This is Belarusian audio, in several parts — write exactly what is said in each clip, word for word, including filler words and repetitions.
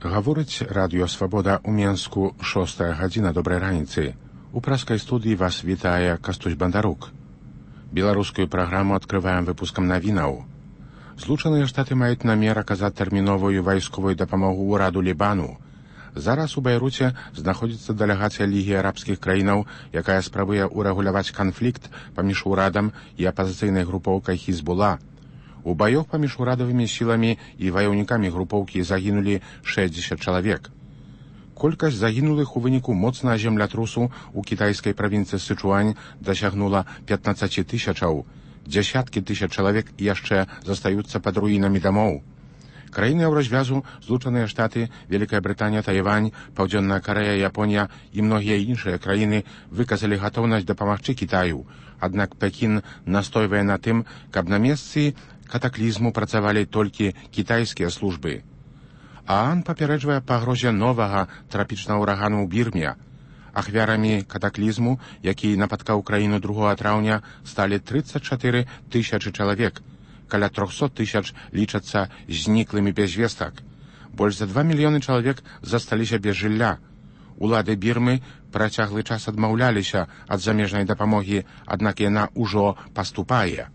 Гаворыць радыё Свабода ў Менску шостая гадзіна добрай раніцы. У праскай студыі вас вітае Кастусь Бандарук. Беларускую праграму адкрываем выпускам навінаў. Злучаныя Штаты маюць намер аказаць тэрміновую вайсковую дапамогу ўраду Лібану. Зараз у Байруце знаходзіцца дэлегацыя Лігі арабскіх краінаў, якая спрабуе ўрэгуляваць канфлікт паміж урадам і апазіцыйнай групоўкай Хізбула. У баёх паміж урадавымі сіламі і ваяўнікамі групоўкі загінулі шэсцьдзесят чалавек. Колькасць загінулых у выніку моцнага землятрусу ў кітайскай правінцыі Сычуань дасягнула пятнаццаць тысячаў. Дзясяткі тысяч чалавек яшчэ застаюцца пад руінамі дамоў. Краіны Еўразвязу, Злучаныя Штаты, Вялікая Брытанія, Тайвань, Паўдзённая Карэя, Японія і многія іншыя краіны выказалі гатоўнасць дапамагчы Кітаю. Аднак Пекін настойвае на тым, каб на месцы катаклізму працавалі толькі кітайскія службы. ААН папярэджвае пагрозе новага трапічнага ўрагану ў Бірме. Ахвярамі катаклізму, які напаткаў краіну другога траўня, сталі трыццаць чатыры тысячы чалавек. Каля трохсот тысяч лічацца зніклымі без вестак. Больш за два мільёны чалавек засталіся без жылля. Улады Бірмы працяглы час адмаўляліся ад замежнай дапамогі, аднак яна ўжо паступае.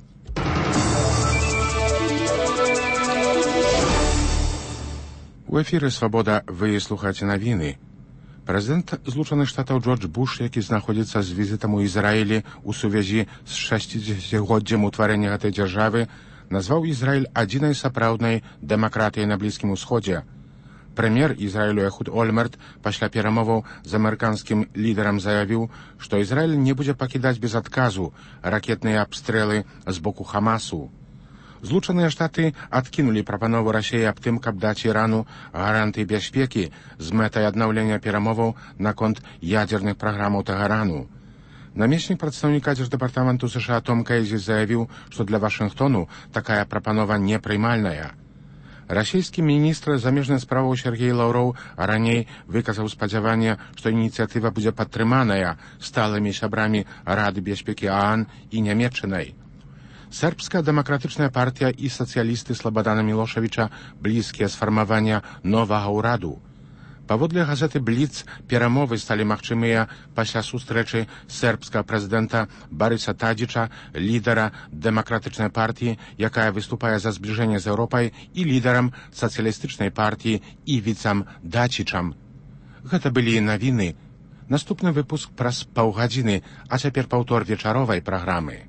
У эфіры «Свабода» вы слухаеце навіны. Прэзідэнт Злучаных Штатаў Джордж Буш, які знаходзіцца з візітам у Ізраілі ў сувязі з шасцідзесяцігоддзям утварэння гэтай дзяржавы, назваў Ізраіль адзінай сапраўднай дэмакратыяй на Блізкім Усходзе. Прэм'ер Ізраілю Эхуд Ольмерт пасля перамоваў з амерыканскім лідарам заявіў, што Ізраіль не будзе пакідаць без адказу ракетныя абстрэлы з боку Хамасу. Злучаныя Штаты адкінулі прапанову Расіі аб тым, каб даць Ірану гарантыі бяспекі з мэтай аднаўлення перамоваў наконт ядзерных праграмаў Тэгарану. Намеснік прадстаўніка дзярждэпартаменту США Том Кейзі заявіў, што для Вашынгтону такая прапанова непрымальная. Расійскі міністр замежных справаў Сергей Лаўроў раней выказаў спадзяванне, што ініцыятыва будзе падтрыманая сталымі сябрамі Рады бяспекі ААН і Нямецчынай. Сербская дэмакратычная партыя і сацыялісты Слабадана Мілошавіча блізкія сфармавання новага ўраду. Паводле газеты «Бліц» перамовы сталі магчымыя пасля сустрэчы сербскага прэзідэнта Барыса Тадзіча, лідара дэмакратычнай партыі, якая выступае за збліжэнне з Еўропай, і лідарам сацыялістычнай партыі Івіцам Дачічам. Гэта былі навіны. Наступны выпуск праз паўгадзіны, а цяпер паўтор вечаровай праграмы.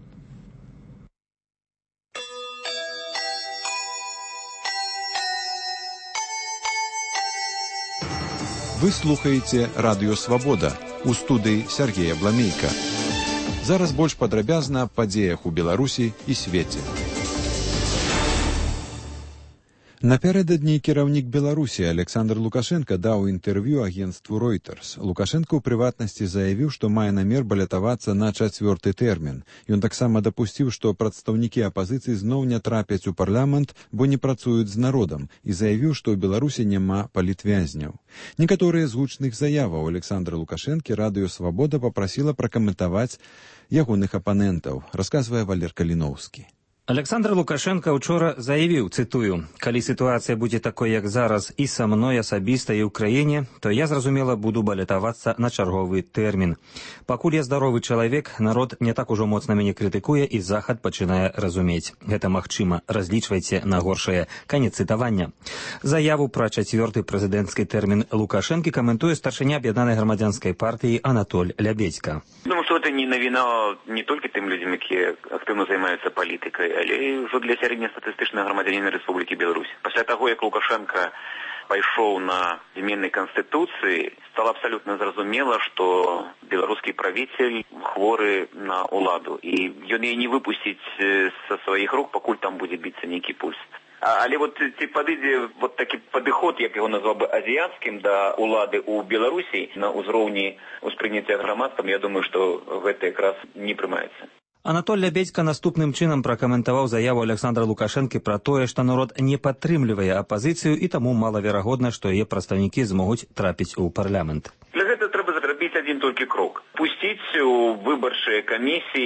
Вы слухаеце радыё «Свабода» у студыі Сергея Бламейка. Зараз больш падрабязна аб падзеях у Беларусі і свеце. Напярэдадні кіраўнік Беларусі Александр Лукашенко даў інтэрв'ю агенцтву Reuters. Лукашенко ў прыватнасці заявіў, што мае намер балятавацца на чацвёрты тэрмін. Ён таксама дапусціў, што прадстаўнікі апазіцыі зноў не трапяць у парламент, бо не працуюць з народам, і заявіў, што ў Беларусі няма палітвязняў. Некаторыя з гучных заяваў Александра Лукашэнкі радыё «Свабода» папрасіла пракаментаваць ягоных апанентаў, расказвае Валер Каліноўскі. Александр Лукашенко учора заявіў, цытую, «Калі сітуацыя будзе такой, як зараз, і са мной асабіста і ў краіне, то я, зразумела, буду балятавацца на чарговы тэрмін. Пакуль я здаровы чалавек, народ не так ужо моцна мяне крытыкуе, і Захад пачынае разумець. Гэта магчыма, разлічвайце на горшае». Канец цытавання. Заяву пра чацвёрты прэзідэнцкі тэрмін Лукашэнкі каментуе старшыня аб'яднанай грамадзянскай партыі Анатоль Лябедзька. Думаю, што гэта не навіна не толькі тым людзям, якія актыўна займаюцца палітыкай, але ўжо для сярэднестатыстычнага грамадзяніна Рэспублікі Беларусь. Пасля таго, як Лукашенко пайшоў на змены Канстытуцыі, стала абсалютна зразумела, што беларускі правіцель хворы на ўладу, і ён яе не выпусціць са сваіх рук, пакуль там будзе біцца нейкі пульс. Але вот ці падыдзе вот такі падыход, як яго назваў бы азіяцкім, да ўлады ў Беларусі на ўзроўні ўспрыняцця грамадствам, я думаю, што гэта якраз не прымаецца. Анатоль Лябедзька наступным чынам пракаментаваў заяву Александра Лукашэнкі пра тое, што народ не падтрымлівае апазіцыю і таму малаверагодна, што яе прадстаўнікі змогуць трапіць у парламент. Для гэта трэба зрабіць адзін толькі крок. Пусціць у выбарчыя камісіі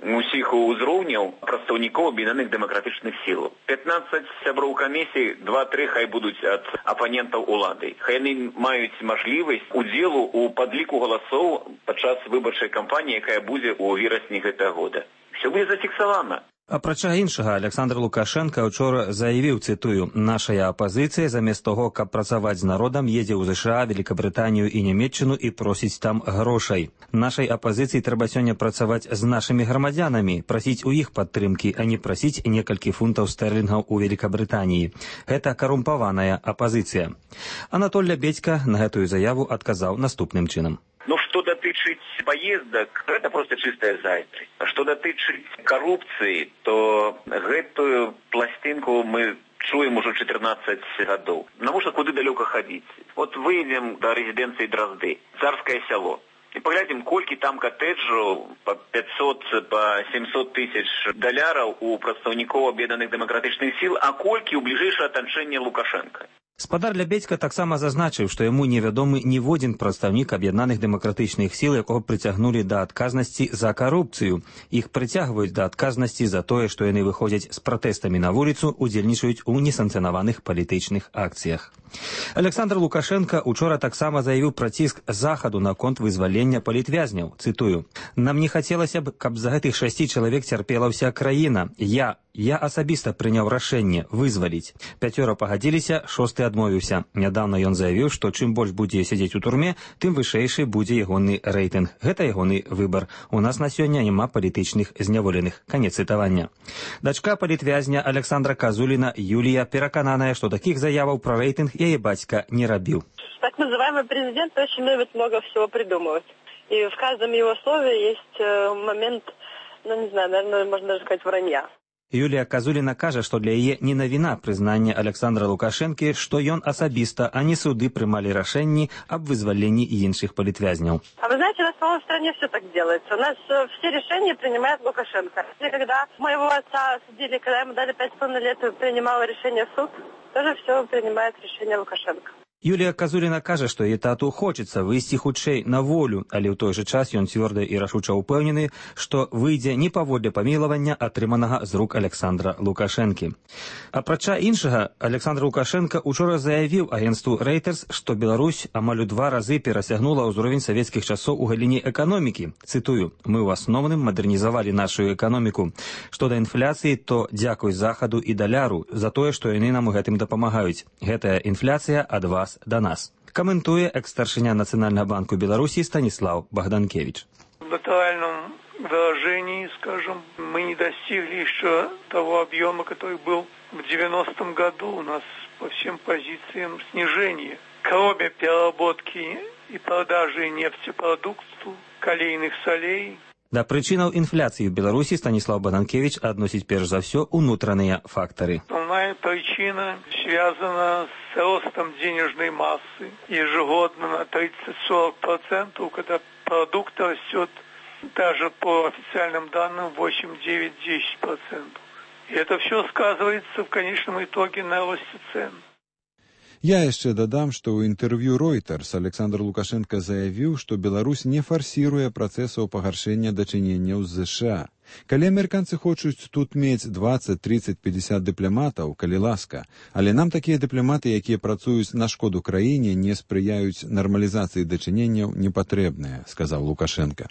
усіх узроўняў прадстаўнікоў аб'яднаных дэмакратычных сіл. пятнадцать сяброў камісій, два-тры хай будуць ад апанентаў улады. Хай яны маюць мажлівасць удзелу ў падліку галасоў падчас выбарчай кампаніі, якая будзе ў верасні гэтага года. Все будзе зафіксавана. Апрача іншага, Александр Лукашенко учора заявіў, цытую, «Нашая апазіцыя замест того, каб працаваць з народам, едзе ў ЗША, Великабрытанію і Нямецчыну і просіць там грошай. Нашай апазіцыі трэба сёння працаваць з нашымі грамадзянамі, прасіць у іх падтрымкі, а не прасіць некалькі фунтаў стэрлінгаў у Великабрытаніі. Гэта карумпаваная апазіцыя». Анатоль Лябедзька на гэтую заяву адказаў наступным чынам. Ну, што датычыць паездак, гэта проста чыстая зайздрасць. А што датычыць карупцыі, то гэтую пласцінку мы чуем ужо чатырнаццаць гадоў. Навошта куды далёка хадзіць? Вот выйдзем да рэзідэнцыі Дразды, царскае сяло. І паглядзім, колькі там катэджаў па пятьсот, па семьсот тысяч даляраў у прадстаўнікоў аб'яднаных дэмакратычных сіл, а колькі ў бліжэйшае атачэнне Лукашенка. Спадар Лябедзька таксама зазначыў, што яму невядомы ніводзін прадстаўнік аб'яднаных дэмакратычных сіл, якога прыцягнулі да адказнасці за карупцыю. Іх прыцягваюць да адказнасці за тое, што яны выходзяць з пратэстамі на вуліцу, удзельнічаюць у несанкцыянаваных палітычных акцыях. Александр Лукашенко учора таксама заявіў пра ціск захаду наконт вызвалення палітвязняў. Цытую, «Нам не хацелася б, каб за гэтых шасці чалавек цярпела ўся краіна. Я, я асабіста прыняў рашэнне вызваліць. Пяцёра пагадзіліся, шосты адмовіўся. Нядаўна ён заявіў, што чым больш будзе сядзець у турме, тым вышэйшы будзе ягоны рэйтынг. Гэта ягоны выбар. У нас на сёння няма палітычных зняволеных». Канец цытавання. Дачка палітвязня Александра Казуліна Юлія перакананая, што такіх заяваў пра рэйтынг яе бацька не рабіў. Так называемый президент очень любит много всего придумывать. И в каждом его слове есть момент, ну не знаю, наверное, можно даже сказать, вранья. Юлія Казуліна кажа, што для яе не навіна прызнання Александра Лукашэнкі, што ён асабіста, а не суды прымалі рашэнні аб вызваленні іншых палітвязняў. А вы знаете, у нас, по-моему, в стране все так делается. У нас все решения принимает Лукашенко. И когда моего отца судили, когда ему дали пять с половиной лет, принимал решение суд, тоже все принимает решение Лукашенко. Юлія Казуліна кажа, што яе тату хочацца выйсці хутчэй на волю, але ў той жа час ён цвёрда і рашуча ўпэўнены, што выйдзе не паводле памілавання, атрыманага з рук Александра Лукашэнкі. Апрача іншага, Александр Лукашенко учора заявіў агенцтву Reuters, што Беларусь амаль у два разы перасягнула ўзровень савецкіх часоў у галіне эканомікі. Цытую, «Мы ў асноўным мадэрнізавалі нашу эканоміку. Што да інфляцыі, то дзякуй захаду і даляру за тое, што яны нам у гэтым дапамагаюць. Гэтая інфляцыя ад вас до нас». Комментуя экс-старшыня Национального банка Беларуси Станислав Богданкевич. В натуральном выражении, скажем, мы не достигли еще того объема, который был в девяностом году у нас по всем позициям снижения. Кроме переработки и продажи нефтепродуктов, калийных солей. Да прычынаў інфляцыі ў Беларусі Станислав Богданкевич адносіць перш за ўсё унутраныя фактары. Основная причина связана с ростом денежной массы ежегодно на тридцать-сорок процентов, когда продукт растет даже по официальным данным восемь-девять-десять процентов. И это все сказывается в конечном итоге на росте цен. Я яшчэ дадам, што ў інтэрв'ю Reuters Александр Лукашенко заявіў, што Беларусь не фарсіруе працэсаў пагаршэння дачыненняў з ЗША. Калі амерыканцы хочуць тут мець двадцать, тридцать, пятьдесят дыпламатаў, калі ласка, але нам такія дыпламаты, якія працуюць на шкоду краіне, не спрыяюць нармалізацыі дачыненняў, не патрэбныя, сказаў Лукашенко.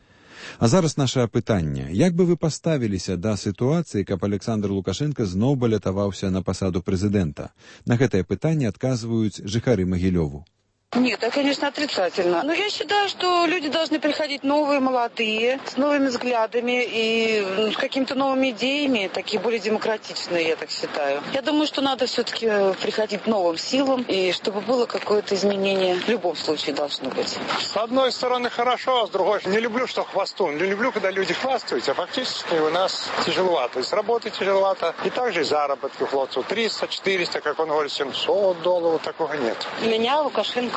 А зараз наше пытанне. Як бы вы паставіліся да сітуацыі, каб Александр Лукашенко зноў балятаваўся на пасаду прэзідэнта? На гэтае пытанне адказваюць жыхары Магілёву. Нет, это, конечно, отрицательно. Но я считаю, что люди должны приходить новые, молодые, с новыми взглядами и с какими-то новыми идеями, такие более демократичные, я так считаю. Я думаю, что надо все-таки приходить новым силам, и чтобы было какое-то изменение в любом случае должно быть. С одной стороны хорошо, а с другой не люблю, что хвастун. Не люблю, когда люди хвастаются, а фактически у нас тяжеловато. То есть работы тяжеловато, и также и заработки хлопцев триста-четыреста, как он говорит, семьсот долларов, такого нет. Меня Лукашенко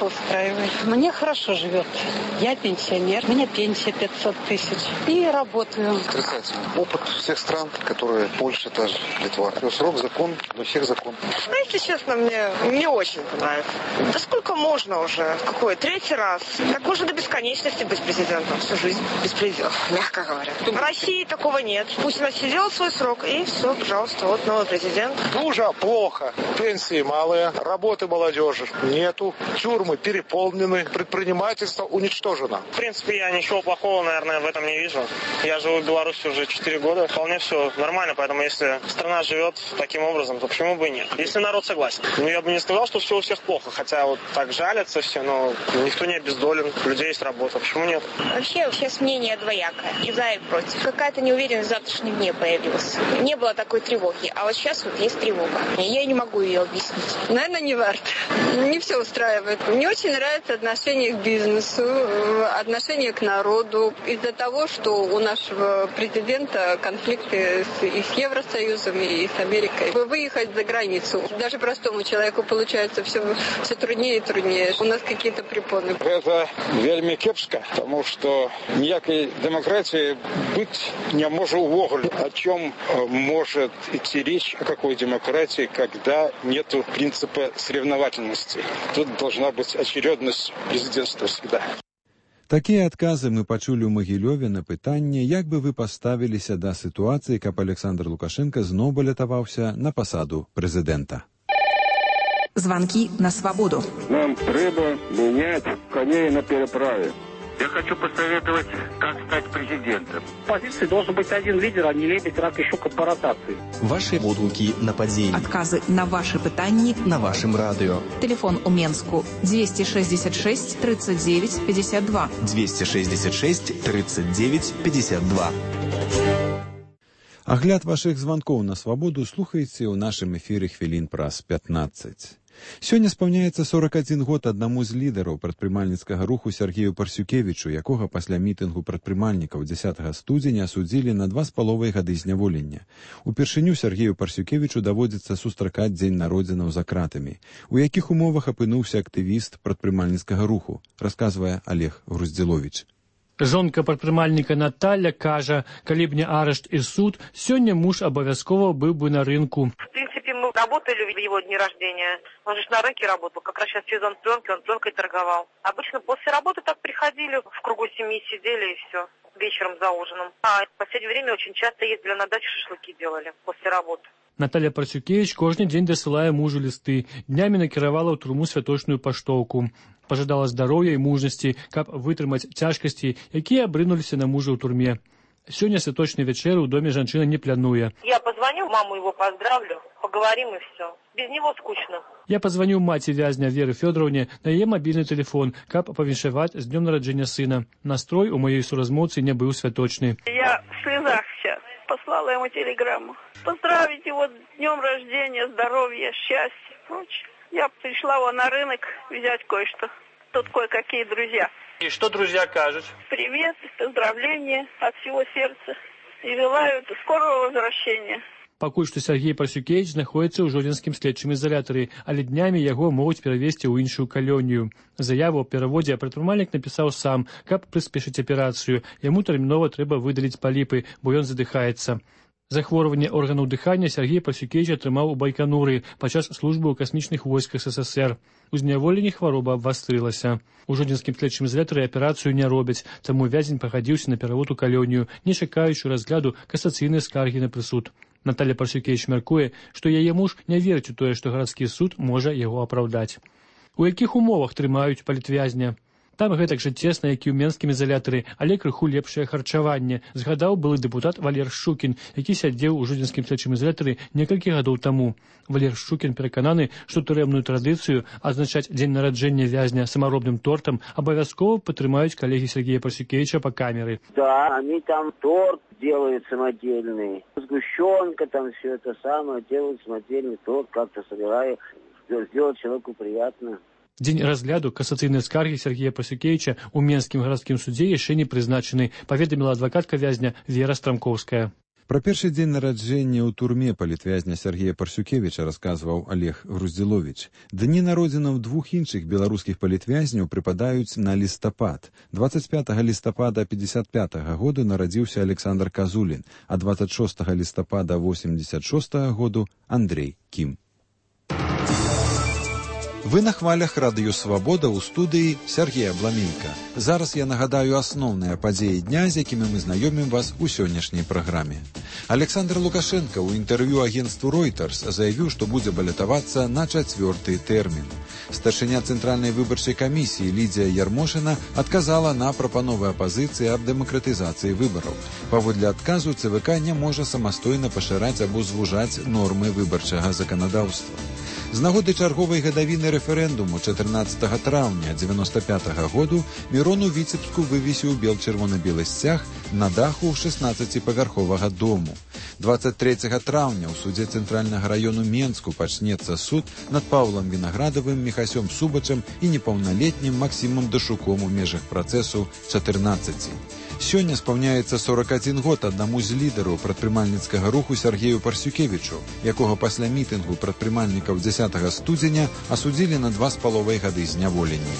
плохо устраивает. Мне хорошо живет. Я пенсионер, у меня пенсия пятьсот тысяч. И работаю. Отрицательный опыт всех стран, которые Польша, та же Литва. Срок, закон, для всех закон. Ну, если честно, мне не очень нравится. Да сколько можно уже? Какой? Третий раз? Так можно до бесконечности быть президентом. Всю жизнь без пределов, мягко говоря. В России такого нет. Пусть она сидела свой срок, и все, пожалуйста, вот новый президент. Хуже, плохо. Пенсии малые, работы молодежи нету, тюрьмы переполнены, предпринимательство уничтожено. В принципе, я ничего плохого, наверное, в этом не вижу. Я живу в Беларуси уже четыре года, вполне все нормально, поэтому если страна живет таким образом, то почему бы и нет? Если народ согласен. Ну, я бы не сказал, что все у всех плохо, хотя вот так жалятся все, но никто не обездолен, у людей есть работа, почему нет? Вообще, сейчас мнение двоякое, и за, и против. Какая-то неуверенность в завтрашнем дне появилась. Не было такой тревоги, а вот сейчас вот есть тревога. Я не могу ее объяснить. Наверное, не варто. Не все устраивает. Мне очень нравится отношение к бизнесу, отношение к народу. Из-за того, что у нашего президента конфликты с, и с Евросоюзом, и с Америкой. Выехать за границу. Даже простому человеку получается все, все труднее и труднее. У нас какие-то препоны. Это вельми кепска, потому что ніякой демократии быть не может увогуле. О чем может идти речь, о какой демократии, когда нету принципа соревновательности. Тут должна быть очередность президентства всегда. Такія адказы мы пачулі ў Магілёве на пытанне, як бы вы паставіліся да сітуацыі, каб Александр Лукашенко зноў балятаваўся на пасаду прэзідэнта. Звонки на свободу. Нам трэба менять коней на переправе. Я хочу посоветовать, как стать президентом. В позиции должен быть один лидер, а не лебедь, рак и щука по ротации. Ваши водгуки на подземье. Отказы на ваши пытанни на вашем радио. Телефон у Менску двести шестьдесят шесть тридцать девять пятьдесят два. двести шестьдесят шесть тридцать девять пятьдесят два. Агляд вашых званкоў на свабоду слухаеце ў нашым эфіры хвілін праз пятнаццаць. Сёння спаўняецца сорок адзін год аднаму з лідараў прадпрымальніцкага руху Сергею Парсюкевічу, якога пасля мітынгу прадпрымальнікаў дзесятага студзеня асудзілі на два з паловай гады зняволення. Упершыню Сергею Парсюкевічу даводзіцца сустракаць дзень народзінаў за кратамі. У якіх умовах апынуўся актывіст прадпрымальніцкага руху, расказвае Олег Груздзіловіч. Жонка прадпрымальніка Наталья кажа, калі б не арышт і суд, сёння муж абавязкова быў бы на рынку. В принципе, мы работали в его дни рождения. Он же на рынке работал, как раз сейчас сезон пленки, он пленкой торговал. Обычно после работы так приходили, в кругу семьи сидели и все, вечером за ужином. А в последнее время очень часто ездили на дачу, шашлыки делали после работы. Наталья Парсюкевич кожны дзень дасылае мужу лісты, днямі накіравала ў турму святочную паштоўку. Пажадала здароўя і мужнасці, каб вытрымаць цяжкасці, якія абрынуліся на мужа ў турме. Сёння святочнай вячэры ў доме жанчына не плануе. Я позвоню, маму его поздравлю, поговорим и все. Без него скучно. Я позвоню маці вязня Веры Фёдоровне на яе мабільны телефон, каб павіншаваць з днём нараджэння сына. Настрой у моей суразмоўцы не быў святочны. Я в слезах сейчас. Послала ему телеграмму. Поздравить его с днем рождения, здоровья, счастья и прочее. Я пришла вон на рынок взять кое-что. Тут кое-какие друзья. И что друзья кажут? Привет, поздравления от всего сердца. И желают скорого возвращения. Пакуль што Сергей Парсюкевич знаходзіцца ў жодзінскім следчым ізалятары, але днямі яго могуць перавесці ў іншую калонію. Заяву о пераводзе прадпрымальнік напісаў сам, каб прыспешыць аперацыю. Яму тэрмінова трэба выдаліць паліпы, бо ён задыхаецца. Захворванне органаў дыхання Сергей Парсюкевич атрымаў у Байкануры падчас службы ў касмічных войсках СССР. У зняволенні хвароба абвастрылася. У жодзінскім следчым ізалятары аперацыю не робяць, таму вязень пагадзіўся на перавод у калонію, не чакаючы разгляду касацыйнай скаргі на прысуд. Наталья Парсюкевич мяркуе, што яе муж не верыць у тое, што гарадскі суд можа яго апраўдаць. У якіх умовах трымаюць палітвязня? Там гэтак жа цесна, як і ў менскім ізалятары, але крыху лепшае харчаванне, згадаў былы дэпутат Валер Шчукін, які сядзеў у жодзінскім следчым ізалятары некалькі гадоў таму. Валер Шчукін перакананы, што турэмную традыцыю азначаць дзень нараджэння вязня самаробным тортам абавязкова падтрымаюць калегі Сергея Парсюкевича па камеры. Да, они там торт делают самодельный, сгущенка там все это самое, делают самодельный торт, как-то собираю, сделать человеку приятно. Дзень разгляду касацыйнай скаргі Сергея Парсюкевича ў Менскім гарадскім судзе яшчэ не прызначаны, паведаміла адвакатка вязня Вера Страмкоўская. Пра першы дзень нараджэння ў турме палітвязня Сергея Парсюкевіча расказваў Олег Груздзіловіч. Дні народзінаў двух іншых беларускіх палітвязняў прыпадаюць на лістапад. дваццаць пятага лістапада пятьдесят пятага году нарадзіўся Александр Казулін, а дваццаць шостага лістапада восемьдесят шостага году Андрей Кім. Вы на хвалях радыё «Свабода» ў студыі Сергея Бламейка. Зараз я нагадаю асноўныя падзеі дня, з якімі мы знаёмім вас у сённяшняй праграме. Александр Лукашенко ў інтэрв'ю агенству Reuters заявіў, што будзе балятавацца на чацвёрты тэрмін. Старшыня Цэнтральнай выбарчай камісіі Лідзія Ярмошына адказала на прапановы апазіцыі аб дэмакратызацыі выбараў. Паводле адказу ЦВК не можа самастойна пашыраць або звужаць нормы выбарчага заканадаўства. З нагоды чарговай гадавіны рэферэндуму чатырнаццатага траўня дзевяноста пятага году Мірон у Віцебску вывесіў бел-чырвона-белы сцяг на даху шэснаццаціпавярховага дому. дваццаць трэцяга траўня ў судзе Цэнтральнага раёну Менску пачнецца суд над Паўлам Вінаградавым, Міхасём Субачам і непаўналетнім Максімам Дашуком у межах працэсу чатырнаццаці. Сёння спаўняецца сорок адзін год аднаму з лідараў прадпрымальніцкага руху Сергею Парсюкевічу, якога пасля мітынгу прадпрымальнікаў дзесятага студзеня асудзілі на два з паловай гады зняволення.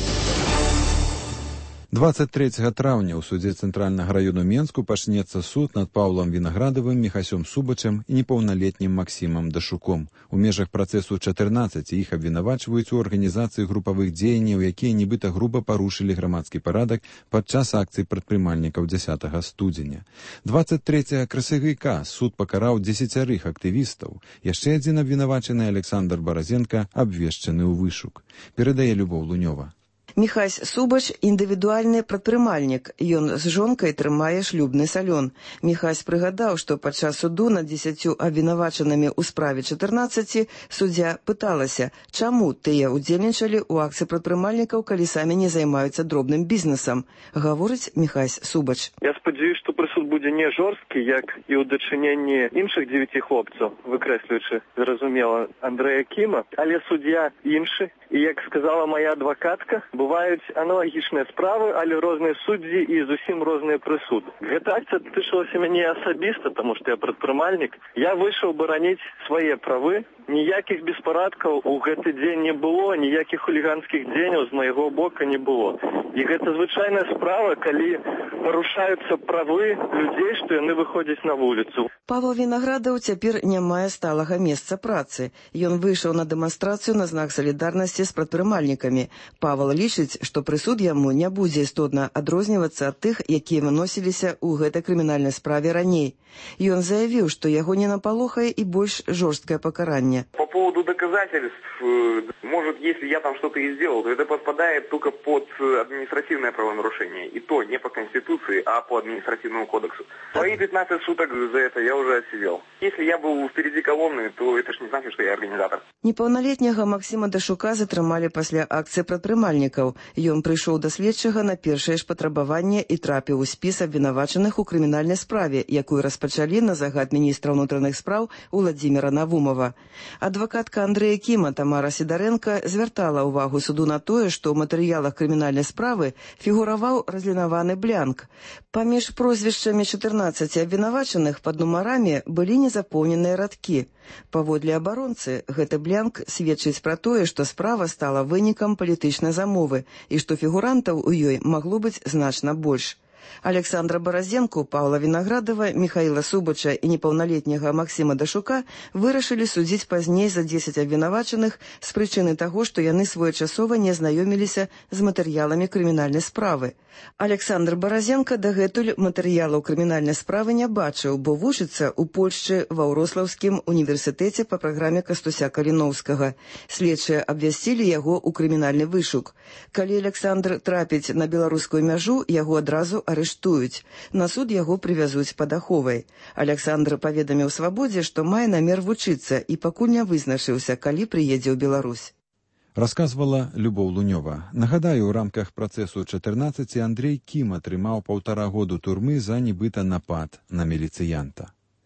дваццаць трэцяга траўня ў судзе Цэнтральнага раёну Менску пачнецца суд над Паўлам Вінаградавым, Міхасём Субачам і непаўналетнім Максімам Дашуком. У межах працэсу чатырнаццаці іх абвінавачваюць у арганізацыі групавых дзеянняў, якія нібыта груба парушылі грамадскі парадак падчас акцый прадпрымальнікаў дзесятага студзеня. дваццаць трэцяга красавіка суд пакараў дзесяцярых актывістаў. Яшчэ адзін абвінавачаны Александр Баразенка абвешчаны ў вышук. Перадае Любоў Лунёва. Міхась Субач – індывідуальны прадпрымальнік. Ён з жонкай трымае шлюбны салон. Міхась прыгадаў, што падчас суду над дзесяцю абвінавачанымі ў справе чатырнаццаці суддзя пыталася, чаму тыя ўдзельнічалі ў акцыі прадпрымальнікаў, калі самі не займаюцца дробным бізнесам. Гаворыць Міхась Субач. Я спадзяюсь, што прысуд будзе не жорсткі, як і ў дачыненні іншых дзевяці хлопцаў, выкрэслюючы, зразумела, Андрэя Кіма, але суддзя іншы. І, як сказала моя адвакатка, бываюць аналагічныя справы, але розныя суддзі і зусім розныя прысуды. Гэта акцыя тычылася мяне асабіста, таму што я прадпрымальнік. Я выйшаў бараніць свае правы. Ніякіх беспарадкаў у гэты дзень не было, ніякіх хуліганскіх дзеняў з майго бока не было. І гэта звычайная справа, калі парушаюцца правы людзей, што яны выходзяць на вуліцу. Павел Вінаградаў цяпер не мае сталага месца працы. Ён выйшаў на дэманстрацыю на знак салідарнасці з прадпрымальнікамі. Павел лічыць, што прысуд яму не будзе істотна адрознівацца ад тых, якія выносіліся ў гэтай крымінальнай справе раней. Ён заявіў, што яго не напалохае і больш жорсткае пакаранне. По поводу доказательств, может, если я там что-то и сделал, то это подпадает только под административное правонарушение. И то не по Конституции, а по административному кодексу. Свои пятнадцать суток за это я уже отсидел. Если я был впереди колонны, то это ж не значит, что я организатор. Непаўналетняга Максіма Дашука затрымалі пасля акцыі прадпрымальнікаў. Ён прыйшоў да следчага на першае ж патрабаванне і трапіў у спіс абвінавачаных у крымінальнай справе, якую распачалі на загад міністра ўнутраных спраў Уладзіміра Навумова. Адвакатка Андрэя Кіма Тамара Сідарэнка звяртала ўвагу суду на тое, што ў матэрыялах крымінальнай справы фігураваў разлінаваны блянк. Паміж прозвішчамі чатырнаццаці абвінавачаных пад нумарамі былі незапоўненыя радкі. Паводле абаронцы, гэты блянк сведчыць пра тое, што справа стала вынікам палітычнай замовы і што фігурантаў у ёй магло быць значна больш. Александра Баразенку, Паўла Вінаградава, Міхаіла Субача і непаўналетняга Максіма Дашука вырашылі судзіць пазней за дзесяць абвінавачаных з прычыны таго, што яны своечасова не знаёміліся з матэрыяламі крымінальнай справы. Александр Баразенка дагэтуль матэрыялаў крымінальнай справы не бачыў, бо вучыцца ў Польшчы ва Ўрослаўскім універсітэце па праграме Кастуся Каліноўскага. Следчыя абвясцілі яго ў крымінальны вышук. Калі Александр трапіць на беларускую мяжу, яго адразу арыштуюць. На суд яго прывязуць пад аховай. Александр паведаміў Свабодзе, што мае намер вучыцца і пакуль не вызначыўся, калі прыедзе ў Беларусь. Расказвала Любоў Лунёва. Нагадаю, у рамках працэсу чатырнаццаці Андрей Кім атрымаў паўтара году турмы за нібыта напад на міліцыянта.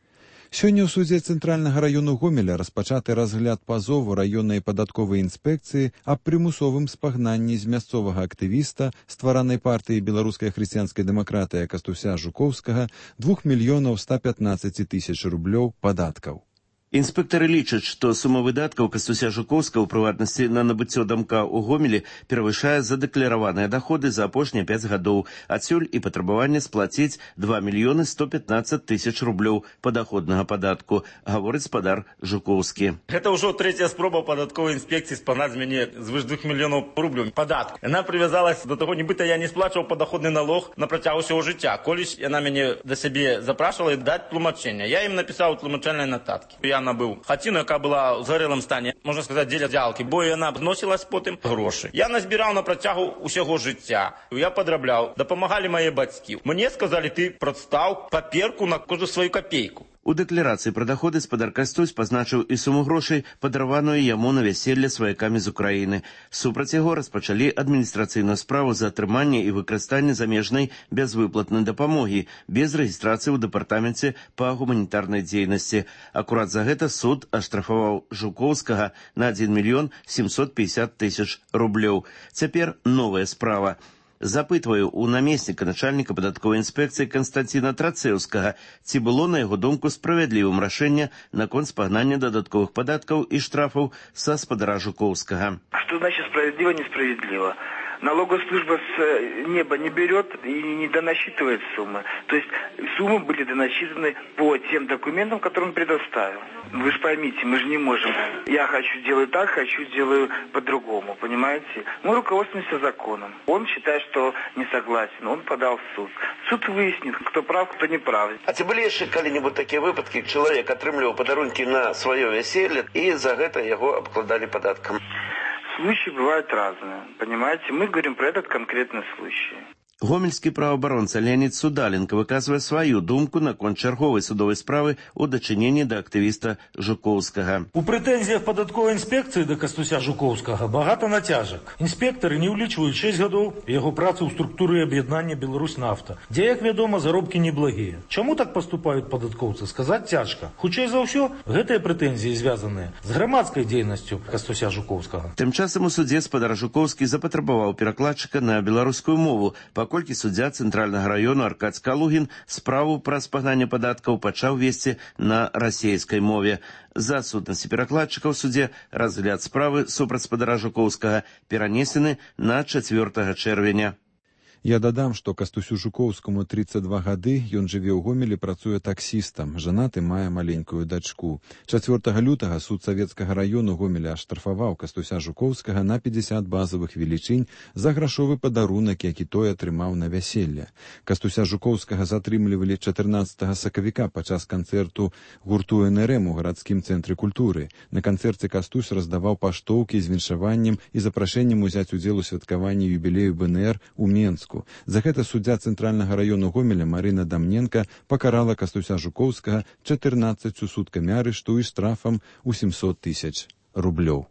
Сёння ў судзе цэнтральнага раёну Гомеля распачаты разгляд пазову раённай падатковай інспекцыі аб прымусовым спагнанні з мясцовага актывіста стваранай партыі беларускай хрысціянскай дэмакратыі Кастуся Жукоўскага двух мільёнаў ста пятнаццаць тысяч рублёў падаткаў. Інспектары лічаць, што сума выдаткаў Кастуся Жукоўскага, у прыватнасці на набыццё дамка ў Гомелі, перавышае задэклараваныя даходы за апошнія пяць гадоў. Адсюль і патрабаванне сплаціць два мільёны сто пятнаццаць тысяч рублёў падаходнага падатку, гаворыць спадар Жукоўскі. Гэта ўжо трэцяя спроба падатковай інспекцыі спагнаць з мяне звыш двух мільёнаў рублёў падатку. Яна прывязалась до таго, нібыта я не сплачваў падаходны налог на працягу ўсяго жыцця. Колісь яна мяне да сябе запрашвала і даць тлумачэнне. Я ім напісаў тлумачальныя нотаткі. Я набыў хаціну, яка была ў згарэлым стане, можна сказаць, дзеля дзялкі, бо яна зносілась потым грошы. Я назбіраў на працягу ўсяго жыцця. Я падрабляў, дапамагалі мае бацькі. Мне сказалі, ты прадстаў паперку на кожную сваю капейку. У дэкларацыі пра даходы спадар Кастусь пазначыў і суму грошай, падараваную яму на вяселле сваякамі з Украіны. Супраць яго распачалі адміністрацыйную справу за атрыманне і выкарыстанне замежнай бязвыплатнай дапамогі без рэгістрацыі ў дэпартаменце па гуманітарнай дзейнасці. Акурат за гэта суд аштрафаваў Жукоўскага на адзін мільён сямсот пятьдесят тысяч рублёў. Цяпер новая справа. Запытваю у намесніка начальніка падатковай інспекцыі Канстанціна Трацэўскага, ці было, на яго думку, справядлівым рашэнне наконт спагнання дадатковых падаткаў і штрафаў са спадара Жукоўскага. Что значит справедливо, несправедливо? Налоговая служба с неба не берет и не донасчитывает суммы. То есть суммы были донасчитаны по тем документам, которые он предоставил. Вы же поймите, мы же не можем. Я хочу делать так, хочу делаю по-другому, понимаете? Мы руководствуемся законом. Он считает, что не согласен, он подал в суд. Суд выяснит, кто прав, кто не прав. А ці былі яшчэ калі-небудзь такія выпадкі, чалавек атрымліваў падарункі на сваё вяселле і за гэта яго абкладалі падаткам? Случаи бывают разные, понимаете? Мы говорим про этот конкретный случай. Гомельскі праваабаронца Леонід Судаленко выказвае сваю думку наконт чарговай судовай справы ў дачыненні да актывіста Жукоўскага. У прэтэнзіях падатковай інспекцыі да Кастуся Жукоўскага багата нацяжак. Інспектары не ўлічваюць шэсць гадоў яго працы ў структуры аб'яднання Беларусьнафта, дзе, як вядома, заробкі неблагія. Чаму так паступаюць падаткоўцы, сказаць цяжка. Хутчэй за ўсё, гэтыя прэтэнзіі звязаныя з грамадскай дзейнасцю Кастуся Жукоўскага. Тым часам у судзе спадар Жукоўскі запатрабаваў перакладчыка на беларускую мову, паколькі суддзя цэнтральнага раёну Аркадзь Калугін справу пра спагнанне падаткаў пачаў весці на расейскай мове. За адсутнасці перакладчыка ў судзе разгляд справы супраць спадара Жукоўскага перанесены на чацвёртага чэрвеня. Я дадам, што Кастусю Жукоўскаму тридцать два гады, ён жыве ў Гомелі, працуе таксістам, жанаты, мае маленькую дачку. чацвёртага лютага суд Савецкага раёну Гомеля аштрафаваў Кастуся Жукоўскага на пятьдесят базавых велічынь за грашовы падарунак, які той атрымаў на вяселле. Кастуся Жукоўскага затрымлівалі чатырнаццатага сакавіка падчас канцэрту гурту эн эр эм у гарадскім цэнтры культуры. На канцэрце Кастусь раздаваў паштоўкі з віншаваннем і запрашэннем узяць удзел у святкаванні юбілею бэ эн эр у Менску. За гэта суддзя цэнтральнага раёну Гомеля Марына Дамненка пакарала Кастуся Жукоўскага чатырнаццаццю суткамі арышту і штрафам у семьсот тысяч рублёў.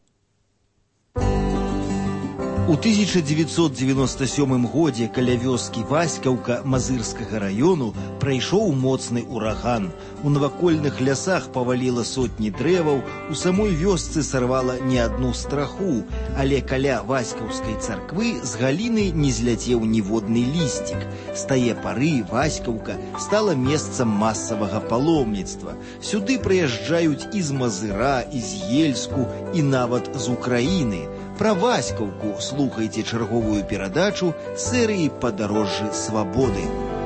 У тысяча девятьсот девяносто сёмым годзе каля вёскі Васькаўка Мазырскага раёну прайшоў моцны ураган. У навакольных лясах паваліла сотні дрэваў, у самой вёсцы сарвала не адну страху, але каля Васькаўскай царквы з галіны не зляцеў ніводны лісцік. З тае пары Васькаўка стала месцам масавага паломніцтва. Сюды прыязджаюць і з Мазыра, і з Ельску, і нават з Украіны. Пра Васькаўку слухайце чарговую перадачу серыі «Падарожжы свабоды».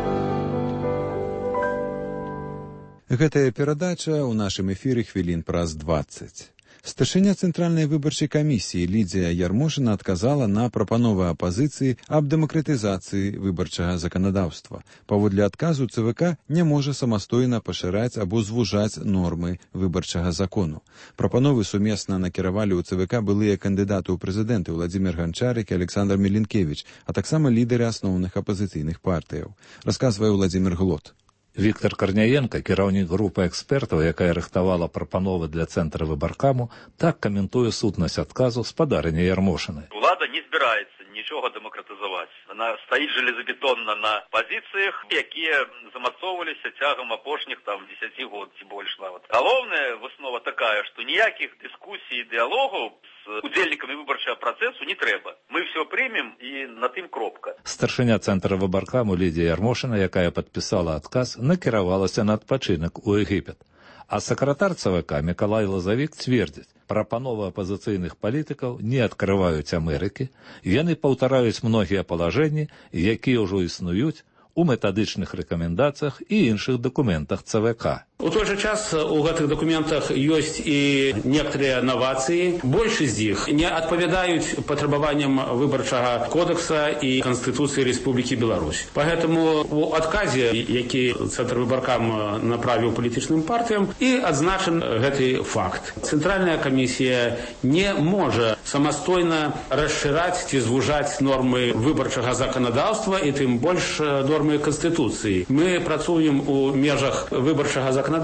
Гэтая перадача ў нашым эфіры хвілін праз дваццаць. Старшыня Цэнтральнай выбарчай камісіі Лідзія Ярмошына адказала на прапановы апазіцыі аб дэмакратызацыі выбарчага заканадаўства. Паводле адказу цэ вэ ка не можа самастойна пашыраць або звужаць нормы выбарчага закону. Прапановы сумесна накіравалі ў цэ вэ ка былыя кандыдаты ў прэзідэнты Владзімір Ганчарык і Александр Мілінкевіч, а таксама лідары асноўных апазіцыйных партыяў. Расказвае Владзімір Глот. Віктор Карняенко, кіраўнік групы экспертаў, якая рыхтавала прапановы для цэнтра выбаркаму, так каментуе сутнасць адказу спадарыні Ярмошынай. Улада не збіраецца нічога дэмакратызаваць. Яна стаіць жалезабетонна на пазіцыях, якія замацоўваліся цягам апошніх там дзесяці год ці больш нават. Галоўная выснова такая, што ніякіх дыскусій і дыялогаў з удзельнікамі выбарчага працэсу не трэба. Мы все прымем і на тым кропка. Старшыня цэнтра выбаркаму Лідія Ярмошына, якая падпісала адказ, накіравалася на адпачынак у Егіпет. А сакратар ЦВК Мікалай Лазавік цвердзіць, прапановы апазіцыйных палітыкаў не адкрываюць Амерыкі, яны паўтараюць многія палажэнні, якія ўжо існуюць у метадычных рэкамендацыях і іншых дакументах ЦВК. У той же час у гэтых документах есть и некоторые новации. Большасць з іх не адпавядаюць патрабаванням выбарчага кодекса и Конституции Республики Беларусь. Поэтому у адказе, які Центр выбаркам направіў палітычным партыям, і адзначен гэты факт. Центральная комиссия не можа самастойна расшираць ці звужаць нормы выбарчага законодаўства і тым больш нормы Конституции. Мы працуем у межах выбарчага законодаўства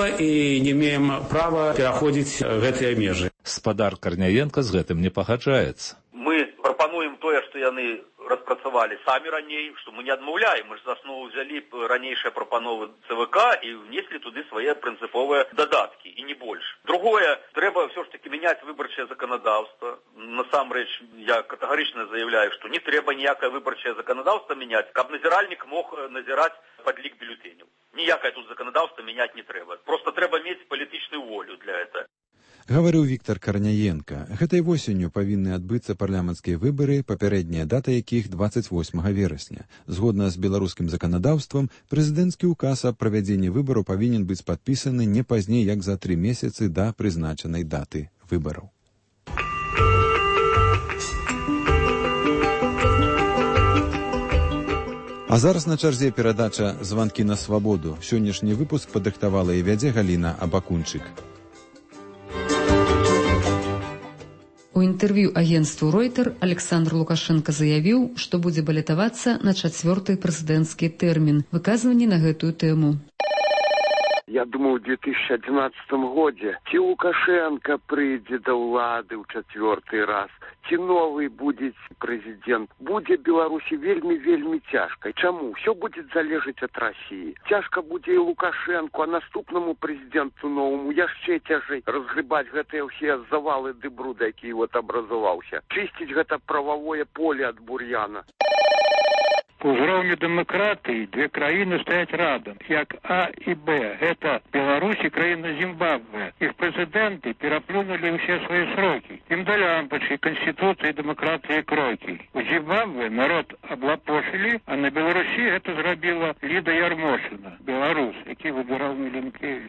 і не имеем права пераходзіць гэтыя межы. Спадар Карняенко з гэтым не пагаджаецца. Мы прапануем тое, што яны распрацавалі самі раней, што мы не адмаўляем. Мы ж за аснову взялі ранейшыя прапановы ЦВК і внеслі туды свае прынцыповыя дадаткі, і не больш. Другое, трэба ўсё ж таки мяняць выбарчае заканадаўства. Насамрэч, я катэгарычна заявляю, што не трэба ніякае выбарчае заканадаўства мяняць, каб назіральнік мог назіраць падлік бюлетэняў. Ніякае тут заканадаўства мяняць не трэба. Просто трэба мець палітычную волю для этого. Гаварыў Віктор Карняенко. Гэтай восенню павінны адбыцца парламенцкія выбары, папярэдняя дата якіх дваццаць восьмага верасня. Згодна з беларускім заканадаўствам, прэзідэнцкі ўказ аб правядзенні выбараў павінен быць падпісаны не пазней як за тры месяцы да прызначанай даты выбараў. А зараз на чарзе перадача «Званкі на свабоду». Сённяшні выпуск падрыхтавала і вядзе Галіна Абакунчык. У інтэрв'ю агенцтву Reuters Александр Лукашенко заявіў, што будзе балятавацца на чацвёрты прэзідэнцкі тэрмін. Выказванні на гэтую тэму. Я думаю, в две тысячи одиннадцатом году ці Лукашенко прыйдзе да ўлады ў чацвёрты раз, ці новый будзе прэзідэнт. Будзе Беларусі вельмі-вельмі цяжка. Чаму? Все будет залежаць ад России. Цяжка будзе і Лукашенко, а наступнаму прэзідэнту новому яшчэ цяжэй разгрыбаць гэтыя ўсе завалы ды бруд, які вот абразаваўся. Чысціць гэта прававое поле ад бур'яна. По уровню демократии две краины стоят рядом, як А и Б. Это Беларусь и краина Зимбабве. Их президенты переплюнули все свои сроки. Им дали ампачи конституции, демократии и кроки. У Зимбабве народ облапошили, а на Беларусі это зробила Ліда Ярмошина, белорус, який выбирал Миленкевич.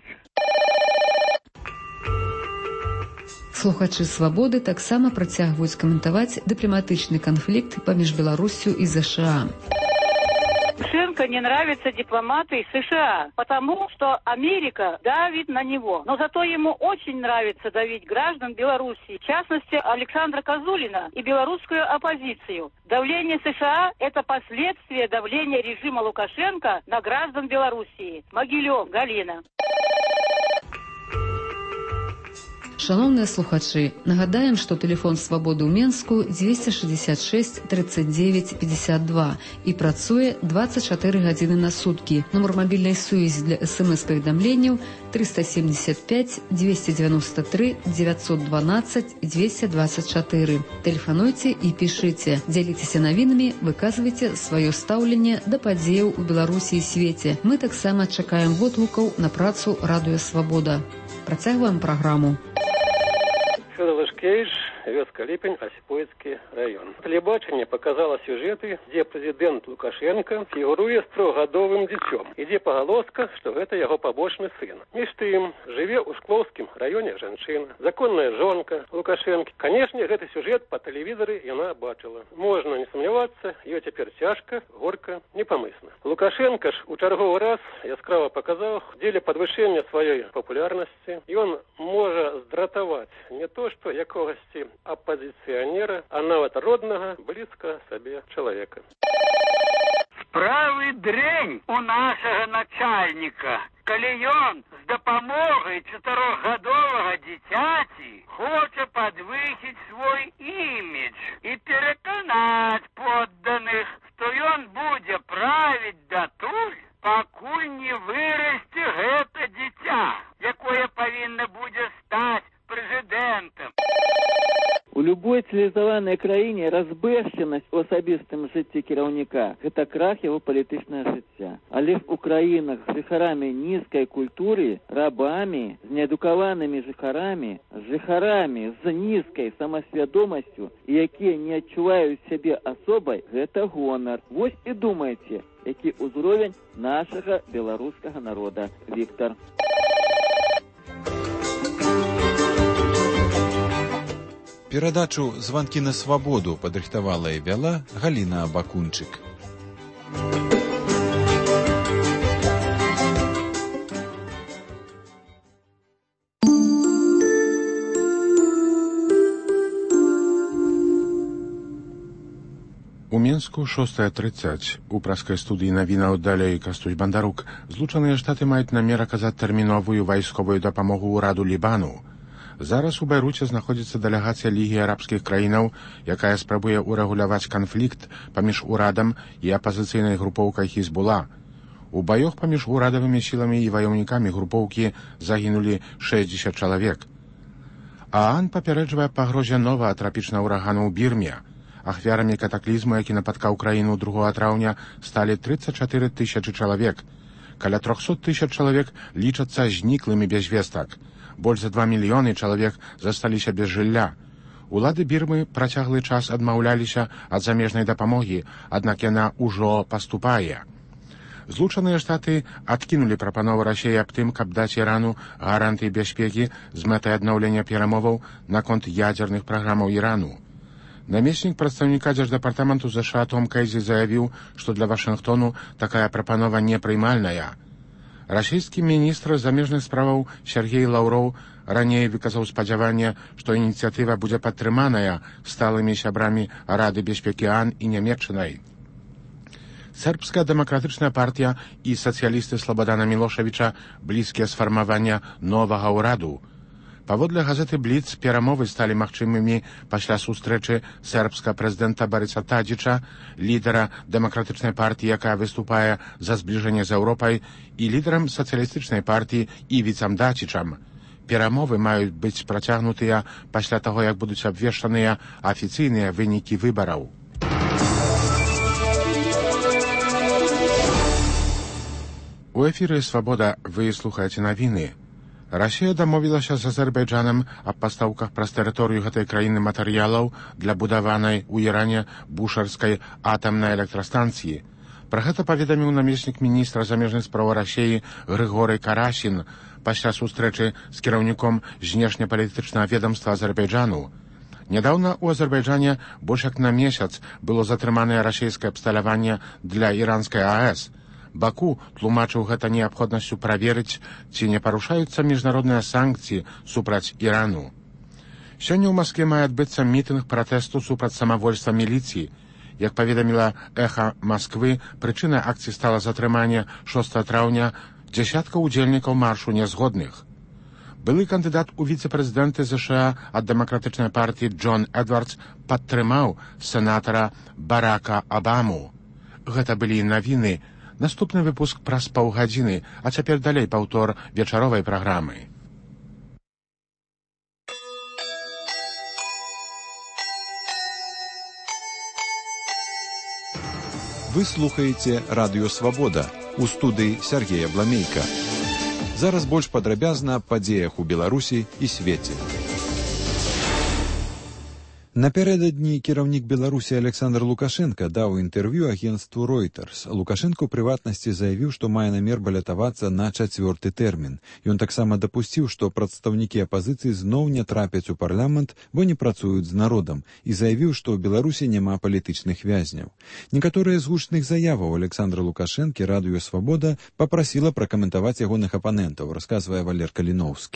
Слухачы «Свабоды» таксама працягваюць каментаваць дыпламатычны канфлікт паміж Беларусью и США. Лукашенко не нравятся дипломаты США, потому что Америка давит на него. Но зато ему очень нравится давить граждан Беларуси, в частности Александра Козулина и белорусскую оппозицию. Давление США – это последствие давления режима Лукашенко на граждан Белоруссии. Могилев, Галина. Шановныя слухачы, нагадаем, што тэлефон свабоды ў Менску двести шестьдесят шесть тридцать девять пятьдесят два і працуе двадцать чатыры гадзіны на суткі. Нумар мабільнай сувязі для эс-эм-эс-паведамленняў триста семьдесят пять двести девяносто три девятьсот двенадцать двести двадцать четыре. Тэлефануйце і пішыце, дзяліцеся навінамі, выказвайце сваё стаўленне да падзеяў у Беларусі і свеце. Мы таксама чакаем водгукаў на працу радыё Свабода. Працягваем праграму. Федор Лышкевич, Вёска Липень, Осипоицкий район. Телебачение показало сюжеты, где президент Лукашенко фигуруе с трехгадовым дзіцём. И где поголоска, что это его побочный сын. Між тым, живе у Шкловскім районе женщина, законная жонка Лукашенко. Конечно, этот сюжет по телевизору она бачила. Можно не сомневаться, ее теперь тяжко, горько, непомыслно. Лукашенко ж у черговый раз яскраво показал в деле подвышения своей популярности, и он может здратовать не то, что якогости оппозиционера, а нават родного, близко себе человека. Правы дрэнь у нашага начальніка, калі ён з дапамогай чатырохгадовага дзіцяці хоча падвысіць свой імідж і пераканаць подданых, што ён будзе правіць датуль, пакуль не вырасце гэта дзіця, якое павінна будзе стаць прэзідэнтам. У любой цивілізаванай краіне разбэшчанасць у асабістым жыцці кіраўніка – гэта крах яго палітычнага жыцця. Але ў краінах з жыхарамі нізкай культуры, рабамі, з неадукаванымі жыхарамі, з жыхарамі з нізкай самасвядомасцю, і якія не адчуваюць сябе асобай, гэта гонар. Вось і думайце, які ўзровень нашага беларускага народа. Віктор. Перадачу «Званкі на свабоду» падрыхтавала і вяла Галіна Абакунчык. У Мінску шостая трыццаць. У праскай студыі навінаў далей Кастусь Бандарук. Злучаныя Штаты маюць намер аказаць тэрміновую вайсковую дапамогу ўраду Лібану. Зараз у Байруце знаходзіцца дэлегацыя Лігі арабскіх краінаў, якая спрабуе ўрэгуляваць канфлікт паміж урадам і апазіцыйнай групоўкай Хізбула. У баёх паміж урадавымі сіламі і ваёўнікамі групоўкі загінулі шэсцьдзесят чалавек. ААН папярэджвае пагрозе новага трапічнага ўрагану ў Бірме. Ахвярамі катаклізму, які напаткаў краіну другога траўня, сталі трыццаць чатыры тысячы чалавек. Каля трохсот тысяч чалавек лічацца зніклымі без вестак. Больш за два мільёны чалавек засталіся без жылля. Улады Бірмы працяглы час адмаўляліся ад замежнай дапамогі, аднак яна ўжо паступае. Злучаныя Штаты адкінулі прапанову Расіі аб тым, каб даць Ірану гарантыі бяспекі з мэтай аднаўлення перамоваў наконт ядзерных праграмаў Ірану. Намеснік прадстаўніка дзярждэпартаменту ЗША Том Кейзі заявіў, што для Вашынгтону такая прапанова непрымальная. Расійскі міністр замежных справаў Сергей Лаўроў раней выказаў спадзяванне, што ініцыятыва будзе падтрыманая сталымі сябрамі Рады бяспекі ААН і Нямецчынай. Сербская дэмакратычная партыя і сацыялісты Слабадана Мілошавіча блізкія сфармавання новага ўраду. Паводле газеты «Бліц» перамовы сталі магчымымі пасля сустрэчы сербска прэзідэнта Барыса Тадзіча, лідара дэмакратычнай партыі, якая выступае за збліжэнне з Еўропай, і лідарам сацыялістычнай партыі Івіцам Дачічам. Перамовы маюць быць працягнутыя пасля таго, як будуць абвешчаныя афіцыйныя вынікі выбараў. У эфіры «Свабода» вы слухаеце навіны. Расія дамовілася з Азербайджанам аб пастаўках праз тэрыторыю гэтай краіны матэрыялаў для будаванай у Іране бушарскай атамнай электрастанцыі. Пра гэта паведаміў намеснік міністра замежных спраў Расіі Грыгорый Карасін пасля сустрэчы з кіраўніком знешнепалітычнага ведамства Азербайджану. Нядаўна ў Азербайджане больш як на месяц было затрыманае расійскае абсталяванне для іранскай АЭС. Баку тлумачыў гэта неабходнасцю праверыць, ці не парушаюцца міжнародныя санкцыі супраць Ірану. Сёння ў Маскве мае адбыцца мітынг пратэсту супраць самавольства міліцыі. Як паведаміла «Эхо Масквы», прычынай акцыі стала затрыманне шостага траўня дзясяткаў удзельнікаў маршу нязгодных. Былы кандыдат у віцэ-прэзідэнты ЗША ад дэмакратычнай партыі Джон Эдвардс падтрымаў сенатара Барака Абаму. Гэта былі навіны. Наступны выпуск праз паўгадзіны, а цяпер далей паўтор вечаровай праграмы. Вы слухаеце радыё «Свабода». У студыі Сергея Бламейка. Зараз больш падрабязна аб падзеях у Беларусі і свеце. Напярэдадні кіраўнік Беларусі Александр Лукашенко даў інтэрв'ю агенцтву Reuters. Лукашенко ў прыватнасці заявіў, што мае намер балятавацца на чацвёрты тэрмін. Ён таксама дапусціў, што прадстаўнікі апазіцыі зноў не трапяць у парламент, бо не працуюць з народам, і заявіў, што ў Беларусі няма палітычных вязняў. Некаторыя з гучных заяваў Александра Лукашэнкі радыё «Свабода» папрасіла пракаментаваць ягоных апанентаў, расказвае Валер Каліноўскі.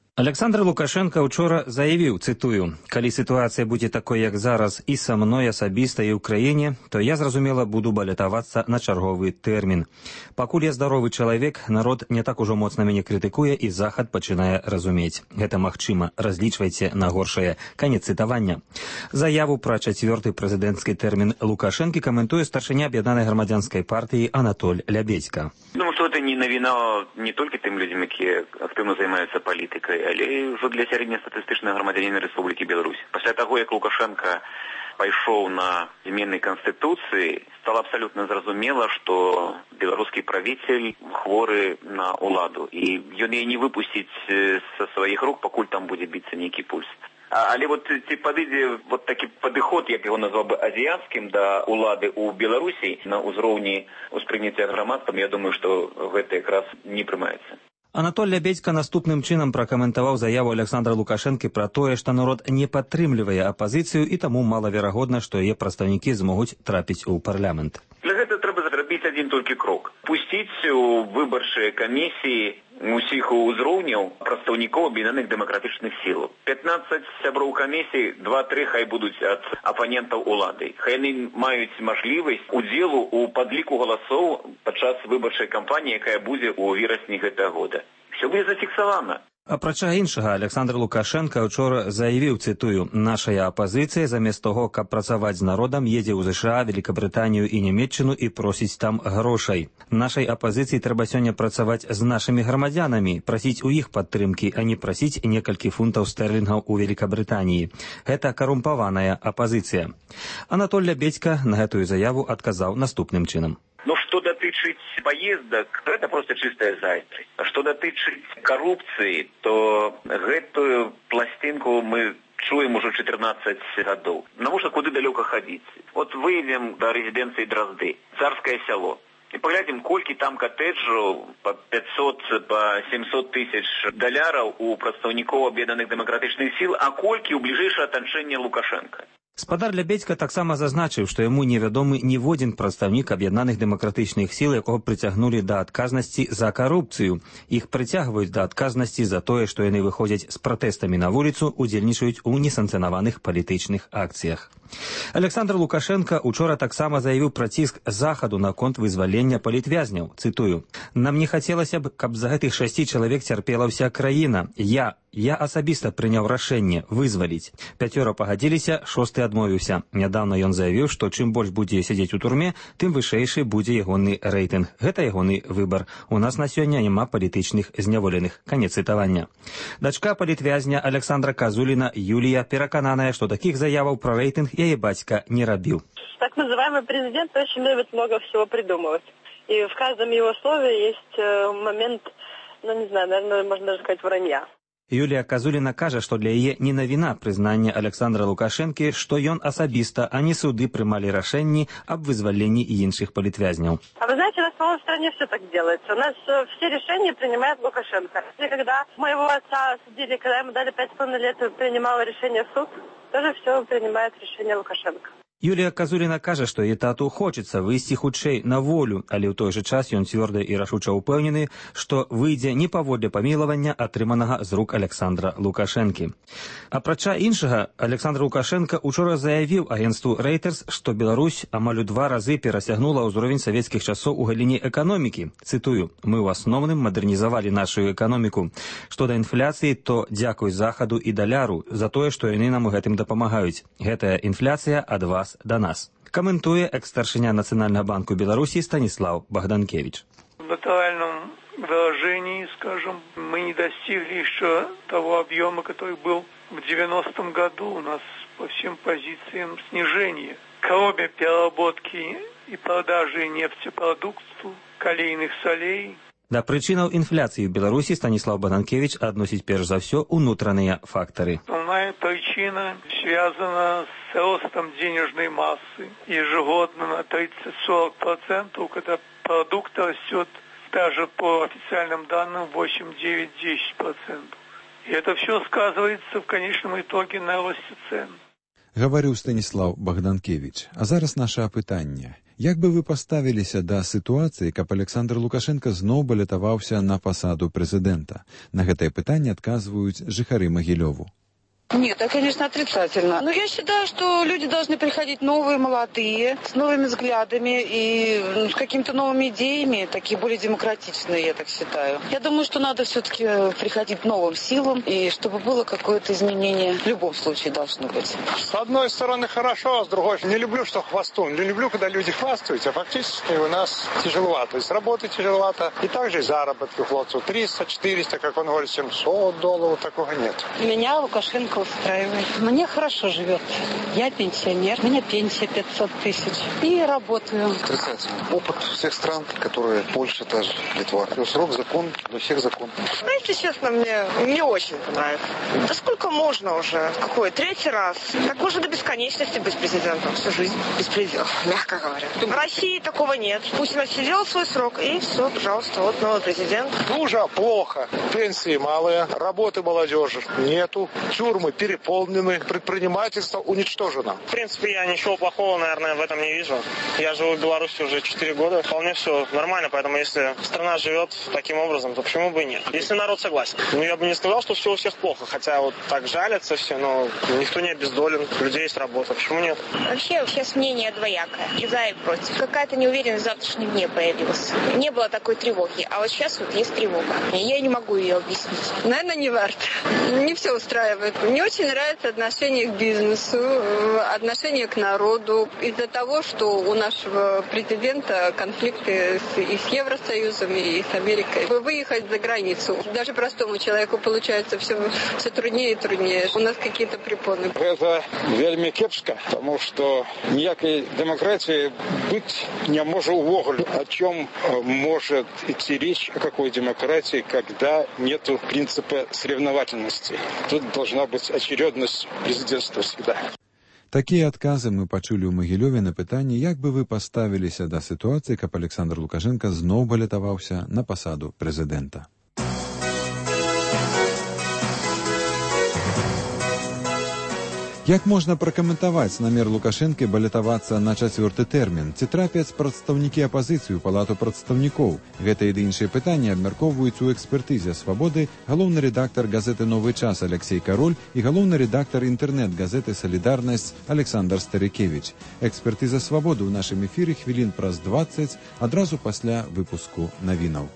Александр Лукашенко учора заявіў, цытую: «Калі сітуацыя будзе такой, як зараз, і са мной асабіста, і ў краіне, то я, зразумела, буду балятавацца на чарговы тэрмін. Пакуль я здаровы чалавек, народ не так ужо моцна мяне крытыкуе, і Захад пачынае разумець. Гэта магчыма, разлічвайце на горшае». Канец цытавання. Заяву пра чацвёрты прэзідэнцкі тэрмін Лукашэнкі каментуе старшыня аб'яднанай грамадзянскай партыі Анатоль Лябедзька. Думаю, што гэта не навіна не толькі тым людзям, якія актыўна займаюцца палітыкай, але ўжо для сярэднестатыстычнага грамадзяніна Рэспублікі Беларусь. Пасля таго, як Лукашенко пайшоў на змены Канстытуцыі, стала абсалютна зразумела, што беларускі правіцель хворы на ўладу. І ён яе не выпусціць са сваіх рук, пакуль там будзе біцца нейкі пульс. А, але вот ці падыдзе вот такі падыход, як яго назваў бы азіяцкім, да ўлады ў Беларусі на ўзроўні ўспрыняцця грамадствам, я думаю, што гэта якраз не прымаецца. Анатоль Лябедзька наступным чынам пракаментаваў заяву Александра Лукашэнкі пра тое, што народ не падтрымлівае апазіцыю і таму малаверагодна, што яе прадстаўнікі змогуць трапіць у парламент. Для гэта трэба зрабіць адзін толькі крок. Пусціць у выбарчыя камісіі усіх узроўняў прадстаўнікоў аб'яднаных дэмакратычных сіл. пятнаццаць сяброў камісій, два-тры хай будуць ад апанентаў улады. Хай яны маюць мажлівасць удзелу ў падліку галасоў падчас выбарчай кампаніі, якая будзе ў верасні гэтага года. Все будзе зафіксавана. Апрача іншага, Александр Лукашенко учора заявіў, цытую: «Нашая апазіцыя замест таго, каб працаваць з народам, едзе ў ЗША, Великабрытанію і Нямецчыну і просіць там грошай. Нашай апазіцыі трэба сёння працаваць з нашымі грамадзянамі, прасіць у іх падтрымкі, а не прасіць некалькі фунтаў стэрлінгаў у Великабрытаніі. Гэта карумпаваная апазіцыя». Анатоль Лябедзька на гэтую заяву адказаў наступным чынам. Ну, што датычыць паездак, то это просто чыстая зайздрасць. А што датычыць карупцыі, то гэтую пласцінку мы чуем ужо чатырнаццаць гадоў. Навошта куды далёка хадзіць? Вот выйдзем да рэзідэнцыі Дразды, царскае сяло, і паглядзім, колькі там катэджаў па пятьсот, па семьсот тысяч даляраў у прадстаўнікоў аб'яднаных дэмакратычных сіл, а колькі ў бліжэйшае атачэнне Лукашенка. Спадар Лябедзька таксама зазначыў, што яму невядомы ніводзін прадстаўнік аб'яднаных дэмакратычных сіл, якога прыцягнулі да адказнасці за карупцыю. Іх прыцягваюць да адказнасці за тое, што яны выходзяць з пратэстамі на вуліцу, удзельнічаюць у несанкцыянаваных палітычных акцыях. Александр Лукашенко учора таксама заявіў пра ціск Захаду наконт вызвалення палітвязняў. Цытую: «Нам не хацелася б, каб за гэтых шасці чалавек цярпела ўся краіна. Я, я асабіста прыняў рашэнне вызваліць. Пяцёра пагадзіліся, шосты адмовіўся. Нядаўна ён заявіў, што чым больш будзе сядзець у турме, тым вышэйшы будзе ягоны рэйтынг. Гэта ягоны выбар. У нас на сёння няма палітычных зняволеных». Канец цытавання. Дачка палітвязня Александра Казуліна Юлія перакананая, што такіх заяваў пра рэйтынг яе бацька не рабіў. Так называемый президент очень любит много всего придумывать. И в каждом его слове есть момент, ну не знаю, наверное, можно даже сказать, вранья. Юлія Казуліна кажа, што для яе не навіна прызнання Александра Лукашэнкі, што ён асабіста, а не суды прымалі рашэнні аб вызваленні іншых палітвязняў. А вы знаете, у нас, по-моему, в стране все так делается. У нас все решения принимает Лукашенко. И когда моего отца судили, когда ему дали пять с половиной лет, принимал решение суд, тоже все принимает решение Лукашенко. Юлія Казуліна кажа, што яе тату хочацца выйсці хутчэй на волю, але ў той жа час ён цвёрда і рашуча ўпэўнены, што выйдзе не паводле памілавання, атрыманага з рук Александра Лукашэнкі. Апрача іншага, Александр Лукашенко учора заявіў агенцтву Reuters, што Беларусь амаль у два разы перасягнула ўзровень савецкіх часоў у галіне эканомікі. Цытую: «Мы ў асноўным мадэрнізавалі нашу эканоміку. Што да інфляцыі, то дзякуй Захаду і даляру за тое, што яны нам у гэтым дапамагаюць. Гэтая інфляцыя ад вас до нас». Комментуя экс-старшыня Национального банка Беларуси Станислав Богданкевич. В натуральном выражении, скажем, мы не достигли еще того объема, который был в девяностом году. У нас по всем позициям снижение. Кроме переработки и продажи нефтепродуктов, калийных солей. Да прычынаў інфляцыі ў Беларусі Станислав Богданкевич адносіць перш за ўсё унутраныя фактары. Основная причина связана с ростом денежной массы ежегодно на тридцать-сорок процентов, когда продукт растет даже по официальным данным восемь-девять-десять процентов. И это все сказывается в конечном итоге на росте цен. Гаварыў Станіслаў Богданкевич. А зараз наше апытанне. Як бы вы паставіліся да сітуацыі, каб Александр Лукашенко зноў балятаваўся на пасаду прэзідэнта? На гэтае пытанне адказваюць жыхары Магілёву. Нет, это, конечно, отрицательно. Но я считаю, что люди должны приходить новые, молодые, с новыми взглядами и ну, с какими-то новыми идеями, такие более демократичные, я так считаю. Я думаю, что надо все-таки приходить новым силам, и чтобы было какое-то изменение в любом случае должно быть. С одной стороны хорошо, а с другой не люблю, что хвостун. Не люблю, когда люди хвастаются, а фактически у нас тяжеловато. То есть работы тяжеловато, и также заработки хлопцев триста-четыреста, как он говорит, семьсот долларов, такого нет. Меня Лукашенко устраивает. Мне хорошо живет. Я пенсионер, у меня пенсия пятьсот тысяч. И работаю. Отрицательно. Опыт всех стран, которые Польша, та же, Литва. Срок, закон, для всех закон. Ну, если честно, мне не очень нравится. Да сколько можно уже? Какой? Третий раз? Так можно до бесконечности быть президентом. Всю жизнь беспредел, мягко говоря. В России такого нет. Путин отсидел свой срок, и все, пожалуйста, вот новый президент. Хуже, плохо. Пенсии малые, работы молодежи нету, тюрьмы переполнены, предпринимательство уничтожено. В принципе, я ничего плохого, наверное, в этом не вижу. Я живу в Беларуси уже четыре года. Вполне все нормально, поэтому если страна живет таким образом, то почему бы и нет? Если народ согласен. Ну, я бы не сказал, что все у всех плохо, хотя вот так жалятся все, но никто не обездолен, у людей есть работа. Почему нет? Вообще, сейчас мнение двоякое, и за, и против. Какая-то неуверенность в завтрашнем дне появилась. Не было такой тревоги, а вот сейчас вот есть тревога. Я не могу ее объяснить. Наверное, не варто. Не все устраивает. Мне очень нравится отношение к бизнесу, отношение к народу. Из-за того, что у нашего президента конфликты с, и с Евросоюзом, и с Америкой. Выехать за границу. Даже простому человеку получается все, все труднее и труднее. У нас какие-то препоны. Это вельми кепска, потому что никакой демократии быть не может увогуле. О чем может идти речь, о какой демократии, когда нет принципа соревновательности? Тут должна быть очередность президентства всегда. Такія адказы мы пачулі ў Магілёве на пытанне, як бы вы паставіліся да сітуацыі, каб Александр Лукашенко зноў балятаваўся на пасаду прэзідэнта. Як можна пракаментаваць намер Лукашэнкі балятавацца на чацвёрты тэрмін? Ці трапяць прадстаўнікі апазіцыі ў палату прадстаўнікоў? Гэта і іншыя пытанні абмяркоўваюць у экспертызе «Свабоды» галоўны рэдактар газеты «Новы час» Алексей Кароль і галоўны рэдактар інтэрнэт-газеты «Салідарнасць» Александр Старыкевіч. Экспертыза «Свабоды» ў нашым эфіры хвілін праз дваццаць адразу пасля выпуску навінаў.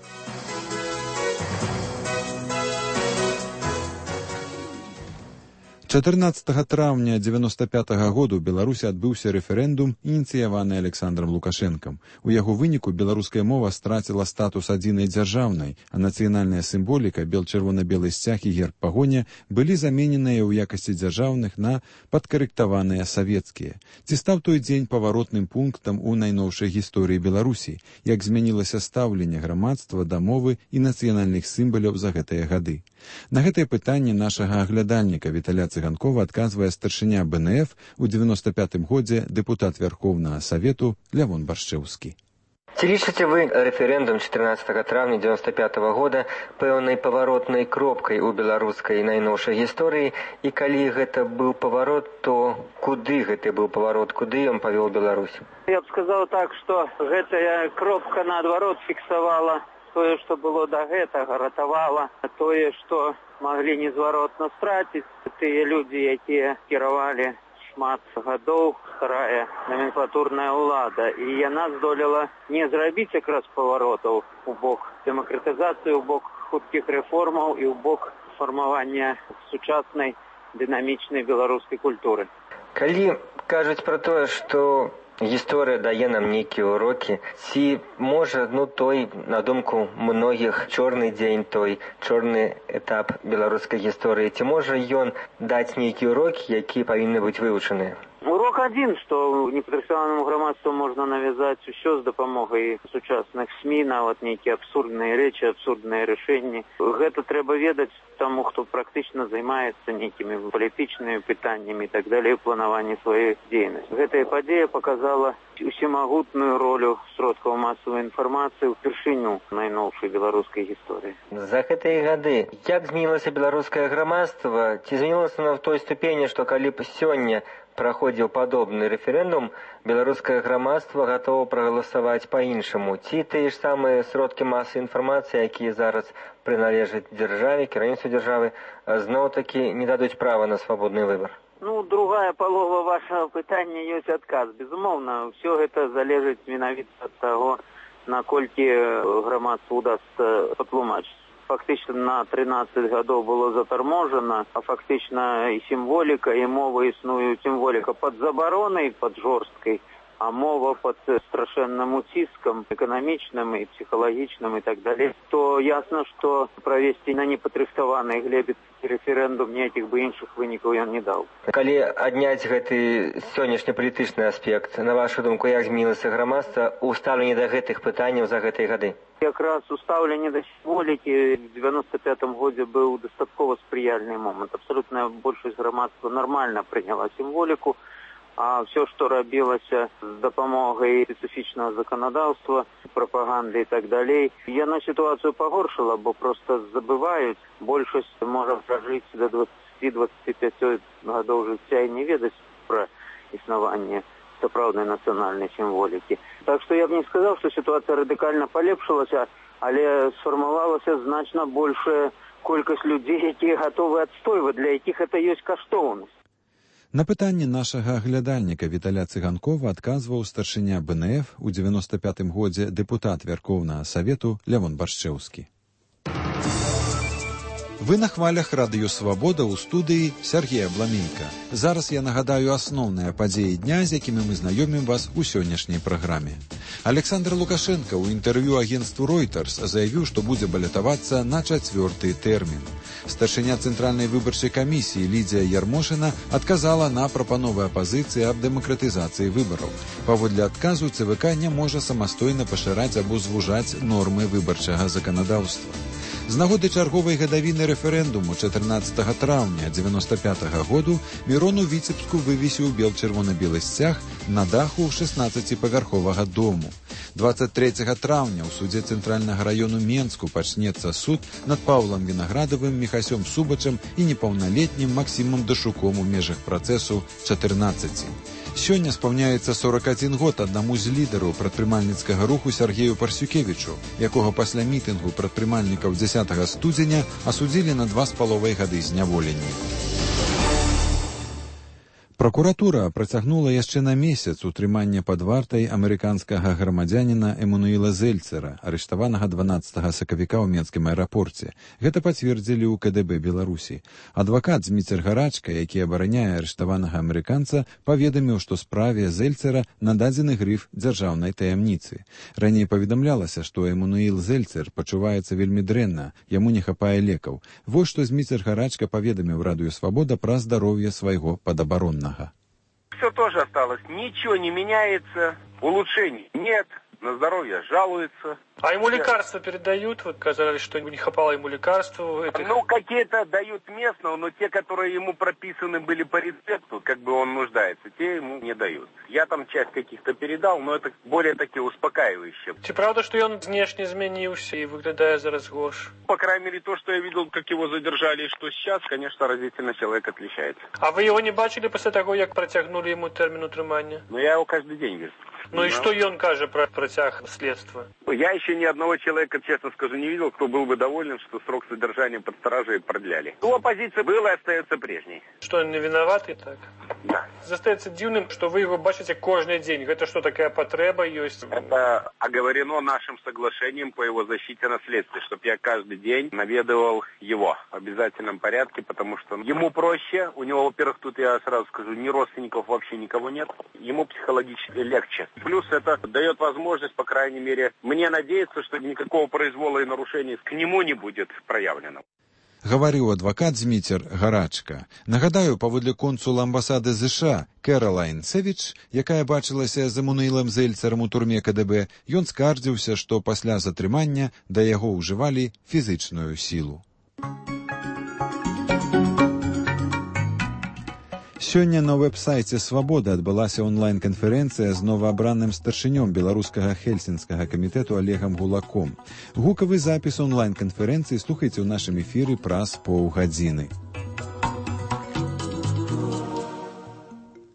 чатырнаццатага траўня дзевяноста пятага году ў Беларусі адбыўся рэферэндум, ініцыяваны Александром Лукашэнкам. У яго выніку беларуская мова страціла статус адзінай дзяржаўнай, а нацыянальная сімволіка, бел-чырвона-белы сцяг і герб пагоня былі замененыя ў якасці дзяржаўных на падкарэктаваныя савецкія. Ці стаў той дзень паваротным пунктам у найноўшай гісторыі Беларусі? Як змянілася стаўленне грамадства да мовы і нацыянальных сімваляў за гэтыя гады? На гэтае пытанне нашага аглядальніка Віталя Цыганкова адказвае старшыня бэ эн эф у девяносто пятым годзе дэпутат Вярхоўнага Савету Лявон Баршчэўскі. Ці лічыце вы рэферэндум чатырнаццатага траўня девяносто пятого года пэўнай паваротнай кропкай у беларускай найноўшай гісторыі, і калі гэта быў паварот, то куды гэты быў паварот, куды ён павёў Беларусь? Я б сказаў так, што гэтая кропка наадварот фіксавала тое, што было да гэтага, ратавала тое, што маглі незваротна страціць тыя людзі, якія кіравалі шмат гадоў, старая номенклатурная ўлада. І яна здолела не зрабіць якраз паваротаў у бок дэмакратызацыі, у бок хуткіх рэформаў і ў бок фармавання сучаснай дынамічнай беларускай культуры. Калі кажуць пра тое, што гісторыя дае нам нейкія урокі, ці можа, ну, той, на думку многіх, чорны дзень, той чорны этап беларускай гісторыі, ці можа ён даць нейкія урокі, якія павінны быць вывучаныя? Урок адзін, што непадрыхтаванаму грамадству можна навязаць усё з дапамогай сучасных СМІ, нават нейкія абсурдныя рэчы, абсурдныя рашэнні. Гэта трэба ведаць таму, хто практычна займаецца нейкімі палітычнымі пытаннямі і так далей у планаванні сваёй дзейнасці. Гэтая падзея паказала усемагутную ролю сродкаў масавай інфармацыі ўпершыню найноўшай беларускай гісторыі. За гэтыя гады як змянілася беларускае грамадства? Ці змянілася на той ступені, што калі б сёння праходзіў падобны рэферэндум, беларускае грамадства гатова прагаласаваць па-іншаму. Ці тыя ж самыя сродкі масы інфармацыі, якія зараз прыналежаць дзяржаве, кіраўніцтву дзяржавы, зноў-такі не дадуць права на свабодны выбар? Ну, другая палова вашага пытання ёсць адказ. Безумоўна, ўсё гэта залежыць менавіта ад таго, наколькі грамадству удасца патлумачыць. Фактычна на трынаццаць гадоў было затарможана, а фактычна і сімволіка, і мова існуе, сімволіка пад забаронай, пад жорсткай, а мова пад страшэнным уціскам, эканамічным і псіхалагічным і так далей, то ясна, што правесці на непадрыхтаванай глебе рэферэндум ніякіх бы іншых вынікаў ён не даў. Калі адняць гэты сённяшні палітычны аспект, на вашу думку, як змянілася грамадства ў стаўленні да гэтых пытанняў за гэтыя гады? Якраз у стаўленні да сімволікі в девяносто пятым годзе быў дастаткова спрыяльны момант. Абсалютная большасць грамадства нармальна прыняла сімволіку, а все, што рабілася з дапамогай спецыфічнага заканадаўства, прапаганды і так далей, яна сітуацыю пагоршыла, бо проста забываюць. Большасць можа пражыць да двадцати-двадцати пяти гадоў жыцця і не ведаць пра існаванне сапраўднай нацыянальнай сімволікі. Так што я б не сказаў, што сітуацыя радыкальна палепшылася, але сфармавалася значна большая колькасць людзей, якія гатовы адстойваць, для якіх гэта ёсць каштоўнасць. На пытанне нашага глядальніка Віталя Цыганкова адказваў старшыня бэ эн эф у девяносто пятым годзе дэпутат Вярхоўнага Савету Лявон Баршчэўскі. Вы на хвалях радыё «Свабода» ў студыі Сергея Бламейка. Зараз я нагадаю асноўныя падзеі дня, з якімі мы знаёмім вас у сённяшняй праграме. Александр Лукашенко ў інтэрв'ю агенцтву Reuters заявіў, што будзе балятавацца на чацвёрты тэрмін. Старшыня Цэнтральнай выбарчай камісіі Лідзія Ярмошына адказала на прапановы апазіцыі аб дэмакратызацыі выбараў. Паводле адказу ЦВК не можа самастойна пашыраць або звужаць нормы выбарчага заканадаўства. З нагоды чарговай гадавіны рэферэндуму чатырнаццатага траўня девяносто пятага году Мірон у Віцебску вывесіў бел-чырвона-белы сцяг на даху шэснаццаціпавярховага дому. двадцать трэцяга траўня ў судзе Цэнтральнага раёну Менску пачнецца суд над Паўлам Вінаградавым, Міхасём Субачам і непаўналетнім Максімам Дашуком у межах працэсу чатырнаццаці. Сёння спаўняецца сорок адзін год аднаму з лідараў прадпрымальніцкага руху Сергею Парсюкевічу, якога пасля мітынгу прадпрымальнікаў дзесятага студзеня асудзілі на два з паловай гады зняволення. Пракуратура працягнула яшчэ на месяц утрымання пад вартай амерыканскага грамадзяніна Эмануіла Зельцера, арыштаванага дванаццатага сакавіка ў Менскім аэрапорце. Гэта пацвердзілі ў ка дэ бэ Беларусі. Адвакат Зміцер Гарачка, які абараняе арыштаванага амерыканца, паведаміў, што справе Зельцера нададзены грыф дзяржаўнай таямніцы. Раней паведамлялася, што Эмануіл Зельцер пачуваецца вельмі дрэнна, яму не хапае лекаў. Вось што Зміцер Гарачка паведаміў радыё «Свабода» пра здароўе свайго падабароннага. Все тоже осталось, ничего не меняется, улучшений нет, на здоровье жалуется. А ему лекарства передают? Вот казалось, что не хапало ему лекарства. Этих... Ну, какие-то дают местного, но те, которые ему прописаны были по рецепту, как бы он нуждается, те ему не дают. Я там часть каких-то передал, но это более таки успокаивающее. Ты правда, что он внешне изменился и выглядая зараз горше? По крайней мере, то, что я видел, как его задержали и что сейчас, конечно, разительно человек отличается. А вы его не бачили после того, как протягнули ему термин утримания? Ну, я его каждый день вижу. Ну и что он каже про протяг следства? Я еще ни одного человека, честно скажу, не видел, кто был бы доволен, что срок содержания под стражей продляли. Его позиция была и остается прежней. Что он не виноват и так? Да. Застаецца дзіўным, что вы его бачите каждый день. Это что, такая потреба есть? Это оговорено нашим соглашением по его защите на следствии, чтобы я каждый день наведывал его в обязательном порядке, потому что ему проще. У него, во-первых, тут я сразу скажу, ни родственников вообще никого нет. Ему психологически легче. Плюс это дает возможность, по крайней мере, мне надеяться, что никакого произвола и нарушений к нему не будет проявлено. Гаварыў адвакат Зміцер Гарачка. Нагадаю, паводле консула амбасады ЗША Кэралайн Сэвідж, якая бачылася з Эмануілам Зельцерам у турме ка дэ бэ, ён скардзіўся, што пасля затрымання да яго ўжывалі фізычную сілу. Сёння на вэб-сайце «Свабода» адбылася онлайн-канферэнцыя з новаабраным старшынём беларускага хельсінскага камітэту Олегам Гулаком. Гукавы запіс онлайн-канферэнцыі слухайце ў нашым эфіры праз паўгадзіны.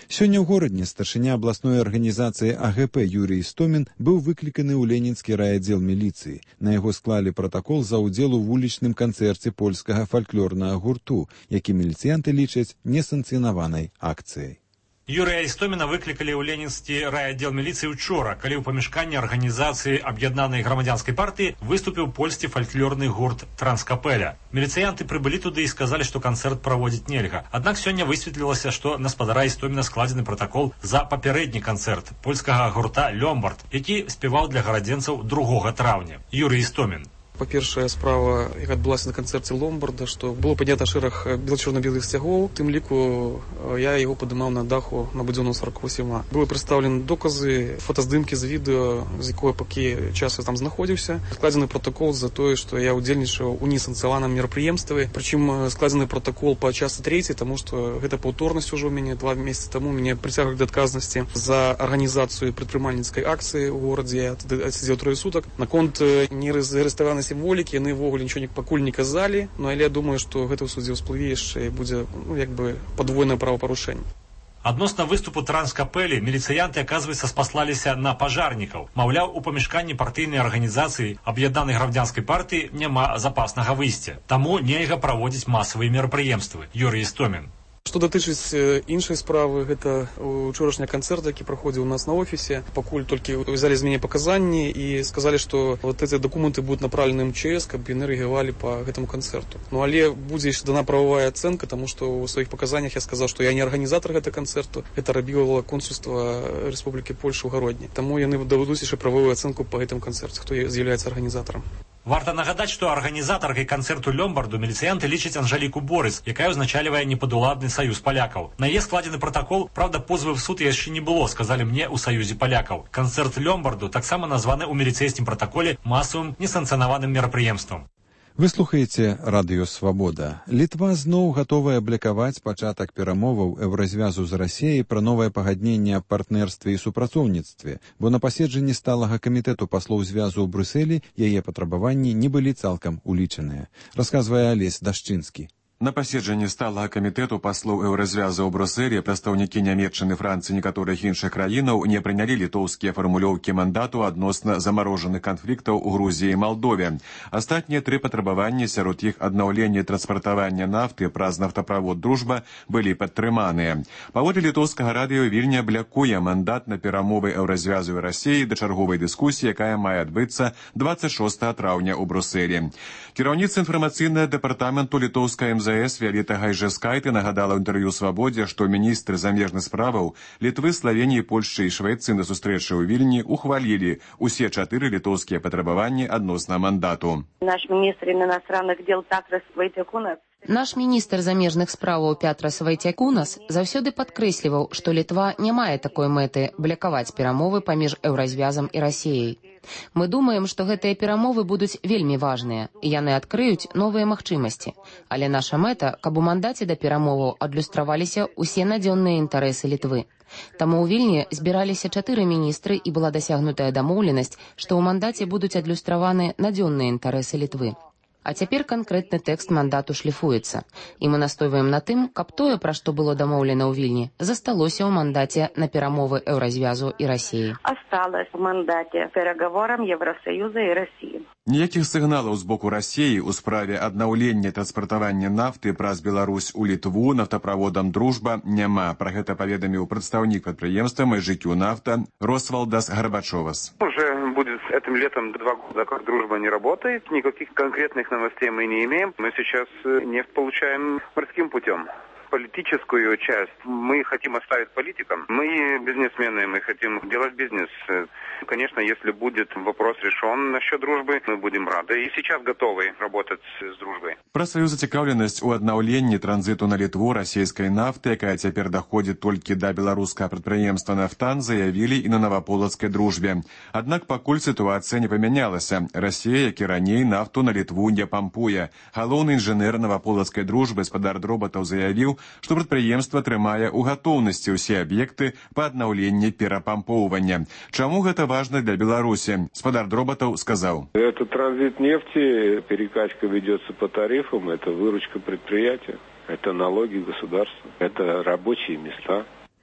Сёння ў горадні старшыня абласной арганізацыі А Г П Юрий Истомин быў выкліканы ў ленінскі райаддзел міліцыі. На яго склалі пратакол за ўдзел у вулічным канцэрце польскага фальклорнага гурту, які міліцыянты лічаць несанкцыянаванай акцыяй. Юрия Истомина выкликали ў ленінскі райаддзел міліцыі учора, калі ў памяшканні арганізацыі аб'яднанай грамадзянскай партыі выступіў польскі фальклорны гурт «Транскапеля». Міліцыянты прыбылі туды і сказалі, што канцэрт праводзіць нельга. Аднак сёння высветлілася, што на спадара Істоміна складзены пратакол за папярэдні канцэрт польскага гурта «Лёмбард», які спяваў для гарадзенцаў другога траўня. Юрий Істомін. Па-першая справа, яка адбылася на канцэрце Ломбарда, што было паднята шэраг бела-чорна-белых сцягоў. Тым ліку я яго падымаў на даху на Будзённага сорок восем А. Былі прадстаўлены доказы, фотаздымкі з відэа, з якой пакі часу там знаходзіўся. Складзены пратакол за тое, што я ўдзельнічаў у несанкцыянаваным мерапрыемстве. Прычым складзены пратакол па частцы трэцяй, таму што гэта паўторнасць ужо ў мяне два месяцы таму мяне прыцягвалі да адказнасці за арганізацыю прадпрымальніцкай акцыі ў горадзе. Я адсидзеў трое сутак. Наконт незарэгістраванай сімволікі яны ўвогуле нічого пакуль не казалі, но але я думаю, што гэта ў судзе ўсплыве яшчэ і будзе, ну, як бы падвойнае правапарушэнне. Адносна выступу «Транскапелі» міліцыянты, аказваецца, спаслаліся на пажарнікаў. Маўляў, у памяшканні партыйнай арганізацыі аб'яднанай грамадзянскай партыі няма запаснага выйсця. Таму нельга праводзіць масавыя мерапрыемствы. Юрий Істомін. Што датычыць іншай справы, гэта учорашні канцэрт, які праходзіў у нас на офісе. Пакуль толькі ўзялі з мяне паказанні і сказалі, што вот эти документы будуць направлены эм че эс, каб яны рэагавалі па гэтаму канцэрту. Ну але будзе яшчэ дана прававая ацэнка, таму што ў сваіх паказаннях я сказаў, што я не арганізатар гэтага канцэрту, гэта рабіла консульства Рэспублікі Польша ў Гародні. Таму яны дадуць яшчэ правовую ацэнку па гэтым канцэрце, хто з'яўляецца арганізатарам. Варта нагадаць, што арганізатаркай канцэрту «Лёмбарду» міліцыянты лічаць Анжаліку Борыс, якая ўзначальвае непадуладны саюз палякаў. На яе складзены пратакол, правда, позвы в суд яшчэ не было, сказалі мне ў саюзе палякаў. Канцэрт «Лёмбарду» таксама названы ў міліцэйскім пратаколе масавым несанкцыянаваным мерапрыемствам. Вы слухаеце радыё «Свабода». Літва зноў гатовая блакаваць пачатак перамоваў еўразвязу з Расіяй пра новае пагадненне аб партнерстве і супрацоўніцтве, бо на паседжанні сталага камітэту паслоў звязу ў Брюсселі яе патрабаванні не былі цалкам улічаныя. Расказвае Алесь Дашчынскі. На паседжанні сталага камітэту паслоў еўразвяза ў Брюсселі прадстаўнікі Нямецчыны, Францыі і некаторых іншых краінаў не прынялі літоўскія фармулёўкі мандату адносна замарожаных канфліктаў у Грузіі і Малдове. Астатнія тры патрабаванні, сярод іх аднаўленне транспартавання нафты праз нафтаправод «Дружба», былі падтрыманыя. Паводле літоўскага радыё Вільня блякуе мандат на перамовы еўразвязу і Расіі да чарговай дыскусіі, якая мае адбыцца дваццаць шостага траўня ў Брюсселі. Кіраўніца інфармацыйнага дэпартаменту літоўскай эм зэ эс Віолетта Гайжэскайте нагадала ў інтэрв'ю «Свабодзе», што міністры замежных справаў Літвы, Славеніі, Польшчы і Швецыі на сустрэчы ў Вільні ухвалілі усе чатыры літоўскія патрабаванні адносна мандату. Наш міністр іностранных дел Пятрас Вайтякунас Наш міністр замежных справаў Пятрас Вайтякунас заўсёды падкрэсліваў, што Літва не мае такой мэты блякаваць перамовы паміж еўразвязам і Расіяй. Мы думаем, што гэтыя перамовы будуць вельмі важныя, і яны адкрыюць новыя магчымасці. Але наша мэта, каб у мандаце да перамоваў адлюстраваліся ўсе надзённыя інтарэсы Літвы. Таму ў Вільні збіраліся чатыры міністры і была дасягнутая дамоўленасць, што ў мандаце будуць адлюстраваны надзённыя інтарэсы Літвы. А цяпер канкрэтны тэкст мандату шліфуецца. І мы настойваем на тым, каб тое, пра што было дамоўлена ў Вільні, засталося ў мандаце на перамовы еўразвязу і Расіі. Осталось в мандате переговорам Евросоюза и России. Ніякіх сігналаў з боку Расіі ў справе аднаўлення транспартавання нафты праз Беларусь у Літву нафтаправодам «Дружба» няма. Пра гэта паведаміў прадстаўнік прадпрыемства «Мэжыкю нафта» Росвалдас Горбачовас. Уже будет этим летом два года, как «Дружба» не работает. Никаких конкретных новостей мы не имеем. Мы сейчас нефть получаем морским путем. Политическую часть мы хотим оставить политикам. Мы бизнесмены, мы хотим делать бизнес. Конечно, если будет вопрос решен насчет дружбы, мы будем рады. И сейчас готовы работать с дружбой. Пра сваю зацікаўленасць у аднаўленні транзіту на Літву расійскай нафты, якая цяпер даходзіць толькі да беларускага прадпрыемства «Нафтан», заявілі і на наваполацкай дружбе. Аднак пакуль сітуацыя не памянялася. Расія, як і раней, нафту на Літву не пампуе. Галоўны інжынер наваполацкай дружбы спадар Дробатаў заявіў, што прадпрыемства трымае ў гатоўнасці ўсе аб'екты па аднаўленні перапампоўвання. Чаму гэта важна для Беларусі? Спадар Дробатаў сказаў. Это транзит нефти, перекачка ведется по тарифам, это выручка предприятия, это налоги государства, это рабочие места.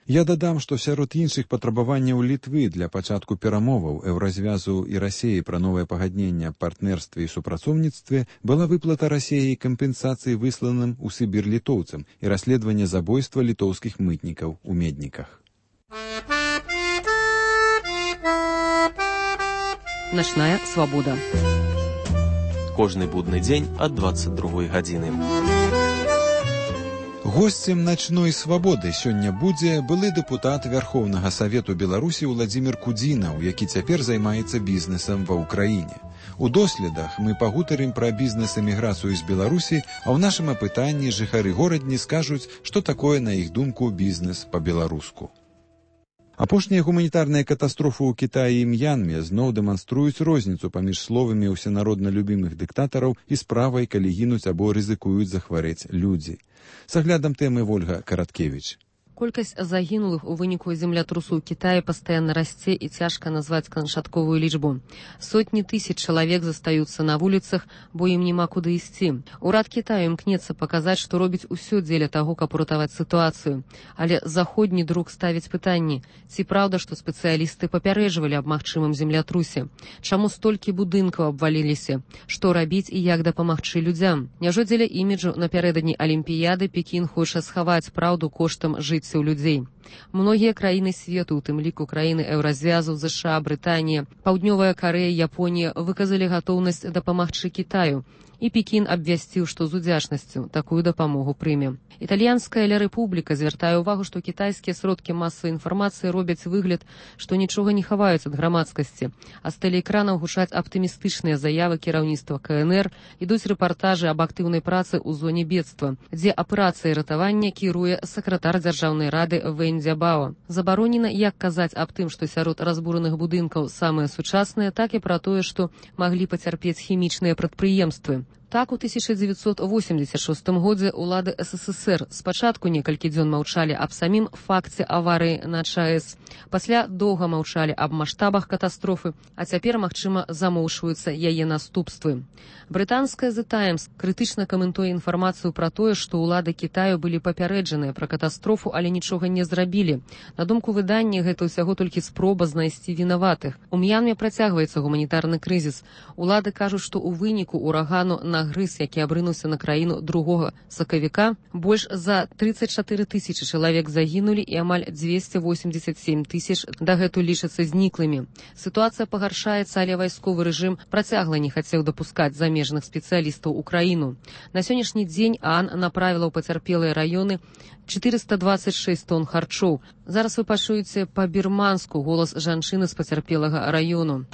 Я дадам, што сярод іншых патрабаванняў Літвы для пачатку перамоваў Еўразвязу і Расіі пра новае пагадненне аб партнерстве і супрацоўніцтве была выплата Расіяй кампенсацыі высланым у Сібір літоўцам і расследаванне забойства літоўскіх мытнікаў у Медніках. Начная свабода. Кожны будны дзень ад дваццаць другой гадзіны. Госцем начной свабоды сёння будзе былы дэпутат Вярхоўнага Савету Беларусі Уладзімір Кудзінаў, які цяпер займаецца бізнесам ва ўкраіне. У доследах мы пагутарым пра бізнес-эміграцыю з Беларусі, а ў нашым апытанні жыхары горадні скажуць, што такое, на іх думку, бізнес па-беларуску. Апошнія гуманітарныя катастрофы ў Кітаі і М'янме зноў дэманструюць розніцу паміж словамі ўсенародна любімых дыктатараў і справай, калі гінуць або рызыкуюць захварэць людзі. С аглядам тэмы Вольга Караткевіч. Колькасць загінулых у выніку землятрусу ў Кітаі пастаянна расце і цяжка назваць канчатковую лічбу. Сотні тысяч чалавек застаюцца на вуліцах, бо ім няма куды ісці. Урад Кітаю імкнецца паказаць, што робіць усё дзеля таго, каб уратаваць сітуацыю. Але заходні друк ставіць пытанні, ці праўда, што спецыялісты папярэджвалі аб магчымым землятрусе? Чаму столькі будынкаў абваліліся? Што рабіць і як дапамагчы людзям? Няжо дзеля іміджу напярэдадні Алімпіяды Пекін хоча схаваць праўду коштам жыцця у людзей. Многія краіны свету, у тым ліку краіны Еўразвязу, ЗША, Брытанія, Паўднёвая Карэя, Японія выказалі гатоўнасць дапамагчы Кітаю. І Пекін абвясціў, што з удзячнасцю такую дапамогу прыме. Італьянская Ля Рэпубліка звяртае ўвагу, што кітайскія сродкі масавай інфармацыі робяць выгляд, што нічога не хаваюць ад грамадскасці. А з тэлеэкранаў гучаць аптымістычныя заявы кіраўніцтва ка эн эр, ідуць рэпартажы аб актыўнай працы ў зоне бедства, дзе аперацыяй ратавання кіруе сакратар дзяржаўнай рады Вэнь Дзябао. Забаронена як казаць аб тым, што сярод разбураных будынкаў самыя сучасныя, так і пра тое, што маглі пацярпець хімічныя прадпрыемствы. Так, у тысяча дзевяцьсот восемьдесят шостым годзе ўлады эс эс эс эр спачатку некалькі дзён маўчалі аб самім факце аварыі на ЧАЭС, пасля доўга маўчалі аб маштабах катастрофы, а цяпер, магчыма, замоўчваюцца яе наступствы. Брытанская The Times крытычна каментуе інфармацыю пра тое, што ўлады Кітаю былі папярэджаныя пра катастрофу, але нічога не зрабілі. На думку выдання, гэта ўсяго толькі спроба знайсці вінаватых. У М'янме працягваецца гуманітарны крызіс. Улады кажуць, што ў выніку урагану на грыз, які абрынуўся на краіну другога сакавіка, больш за тридцать чатыры тысячы чалавек загінулі і амаль двести восемьдесят семь тысяч дагэтуль лічацца зніклымі. Сітуацыя пагаршаецца, але вайсковы рэжым працягла не хацеў дапускаць замежных спецыялістаў у краіну. На сённяшні дзень ААН направіла ў пацярпелыя раёны четыреста двадцать шесть тонн харчоў. Зараз вы пачуеце па-бірманску голас жанчыны з пацярпелага раёну.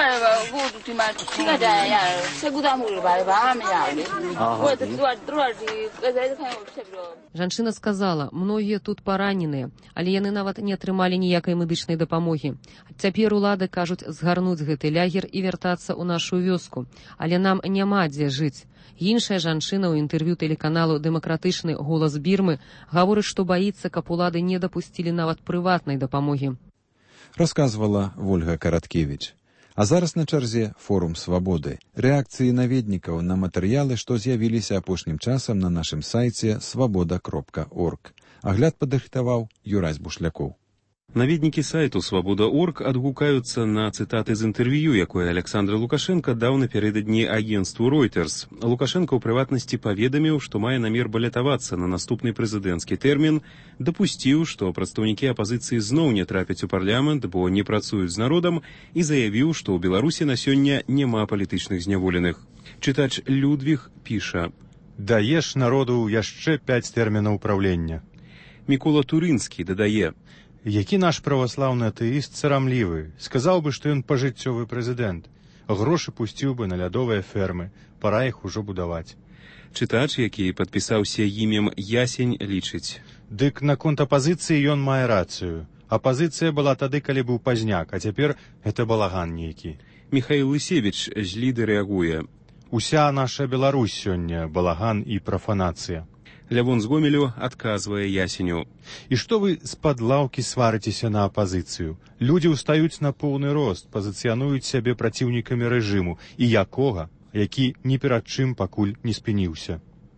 Жанчына сказала, многія тут параненыя, але яны нават не атрымалі ніякай медычнай дапамогі. Цяпер улады кажуць згарнуць гэты лягер і вяртацца ў нашу вёску, але нам няма дзе жыць. Іншая жанчына ў інтэрв'ю тэлеканалу «Дэмакратычны голас Бірмы» гаворыць, што баіцца, каб улады не дапусцілі нават прыватнай дапамогі. Расказвала Вольга Караткевіч. А зараз на чарзе форум свабоды. Рэакцыі наведнікаў на матэрыялы, што з'явіліся апошнім часам на нашым сайце свабода кропка орг. Агляд падрыхтаваў Юрась Бушлякоў. Наведнікі сайту «Свабода точка орг» адгукаюцца на цытаты з інтэрв'ю, якое Александр Лукашенко даў напярэдадні агенцтву Reuters. Лукашенко ў прыватнасці паведаміў, што мае намер балятавацца на наступны прэзідэнцкі тэрмін, дапусціў, што прадстаўнікі апазіцыі зноў не трапяць у парламент, бо не працуюць з народам, і заявіў, што ў Беларусі на сёння няма палітычных зняволеных. Чытач Людвіг піша: «Даеш народу яшчэ пяць тэрмінаў правлення». Мікола Турынскі дадае: «Які наш праваслаўны атэіст сарамлівы, сказаў бы, што ён пажыццёвы прэзідэнт. Грошы пусціў бы на лядовыя фермы, пара іх ужо будаваць». Чытач, які падпісаўся імем Ясень, лічыць: «Дык наконт апазіцыі ён мае рацыю. Апазіцыя была тады, калі быў пазняк, а цяпер гэта балаган нейкі». Міхаіл Лысевіч зліды рэагуе: «Уся наша Беларусь сёння балаган і прафанацыя». Лявон з Гомелю адказвае Ясеню: «І што вы з-пад лаўкі сварыцеся на апазіцыю? Людзі ўстаюць на поўны рост, пазіцыянуюць сябе праціўнікамі рэжыму. І якога, які ні перад чым пакуль не спыніўся».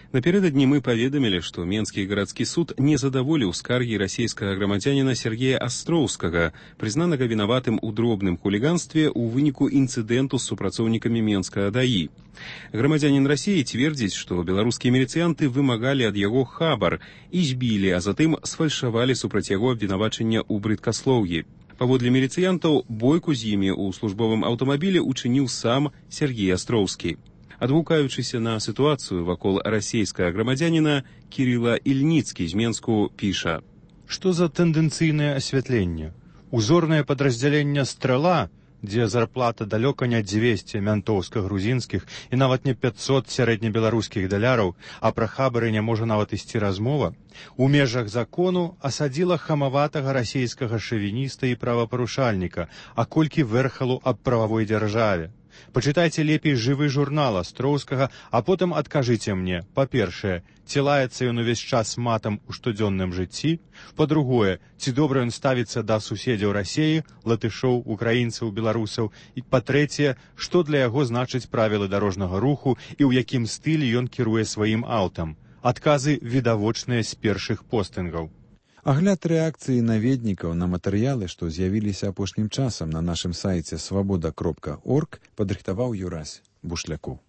Напярэдадні мы паведамілі, што Менскі гарадскі суд не задаволіў скаргі расійскага грамадзяніна Сергея Астроўскага, прызнанага вінаватым у дробным хуліганстве ў выніку інцыдэнту з супрацоўнікамі Менскага даі. Грамадзянін Расіі цвердзіць, што беларускія міліцыянты вымагалі ад яго хабар і збілі, а затым сфальшавалі супраць яго абвінавачання ў брыдкаслоўі. Паводле міліцыянтаў, бойку з імі ў службовым аўтамабілі учыніў сам Сергей Астроўскі. Адгукаючыся на сітуацыю вакол расійскага грамадзяніна, Кірыла Ільніцкі з Менску піша: «Што за тэндэнцыйнае асвятленне? Узорнае падраздзяленне «Страла», дзе зарплата далёка не дзвесце мянтоўска-грузінскіх і нават не пятьсот сярэднебеларускіх даляраў, а пра хабары не можа нават ісці размова, у межах закону асадзіла хамаватага расійскага шавініста і правапарушальніка, а колькі вэрхалу аб прававой дзяржаве. Пачытайце лепей жывы журнал Астроўскага, а потым адкажыце мне, па-першае, ці лаецца ён увесь час матам у штодзённым жыцці, па-другое, ці добра ён ставіцца да суседзяў Расіі, латышоў, украінцаў, беларусаў, і па-трэцяе, што для яго значыць правілы дарожнага руху і ў якім стылі ён кіруе сваім аўтам. Адказы відавочныя з першых постынгаў. Агляд рэакцыі наведнікаў на матэрыялы, што з'явіліся апошнім часам на нашым сайце свабода кропка орг, падрыхтаваў Юрась Бушлякоў.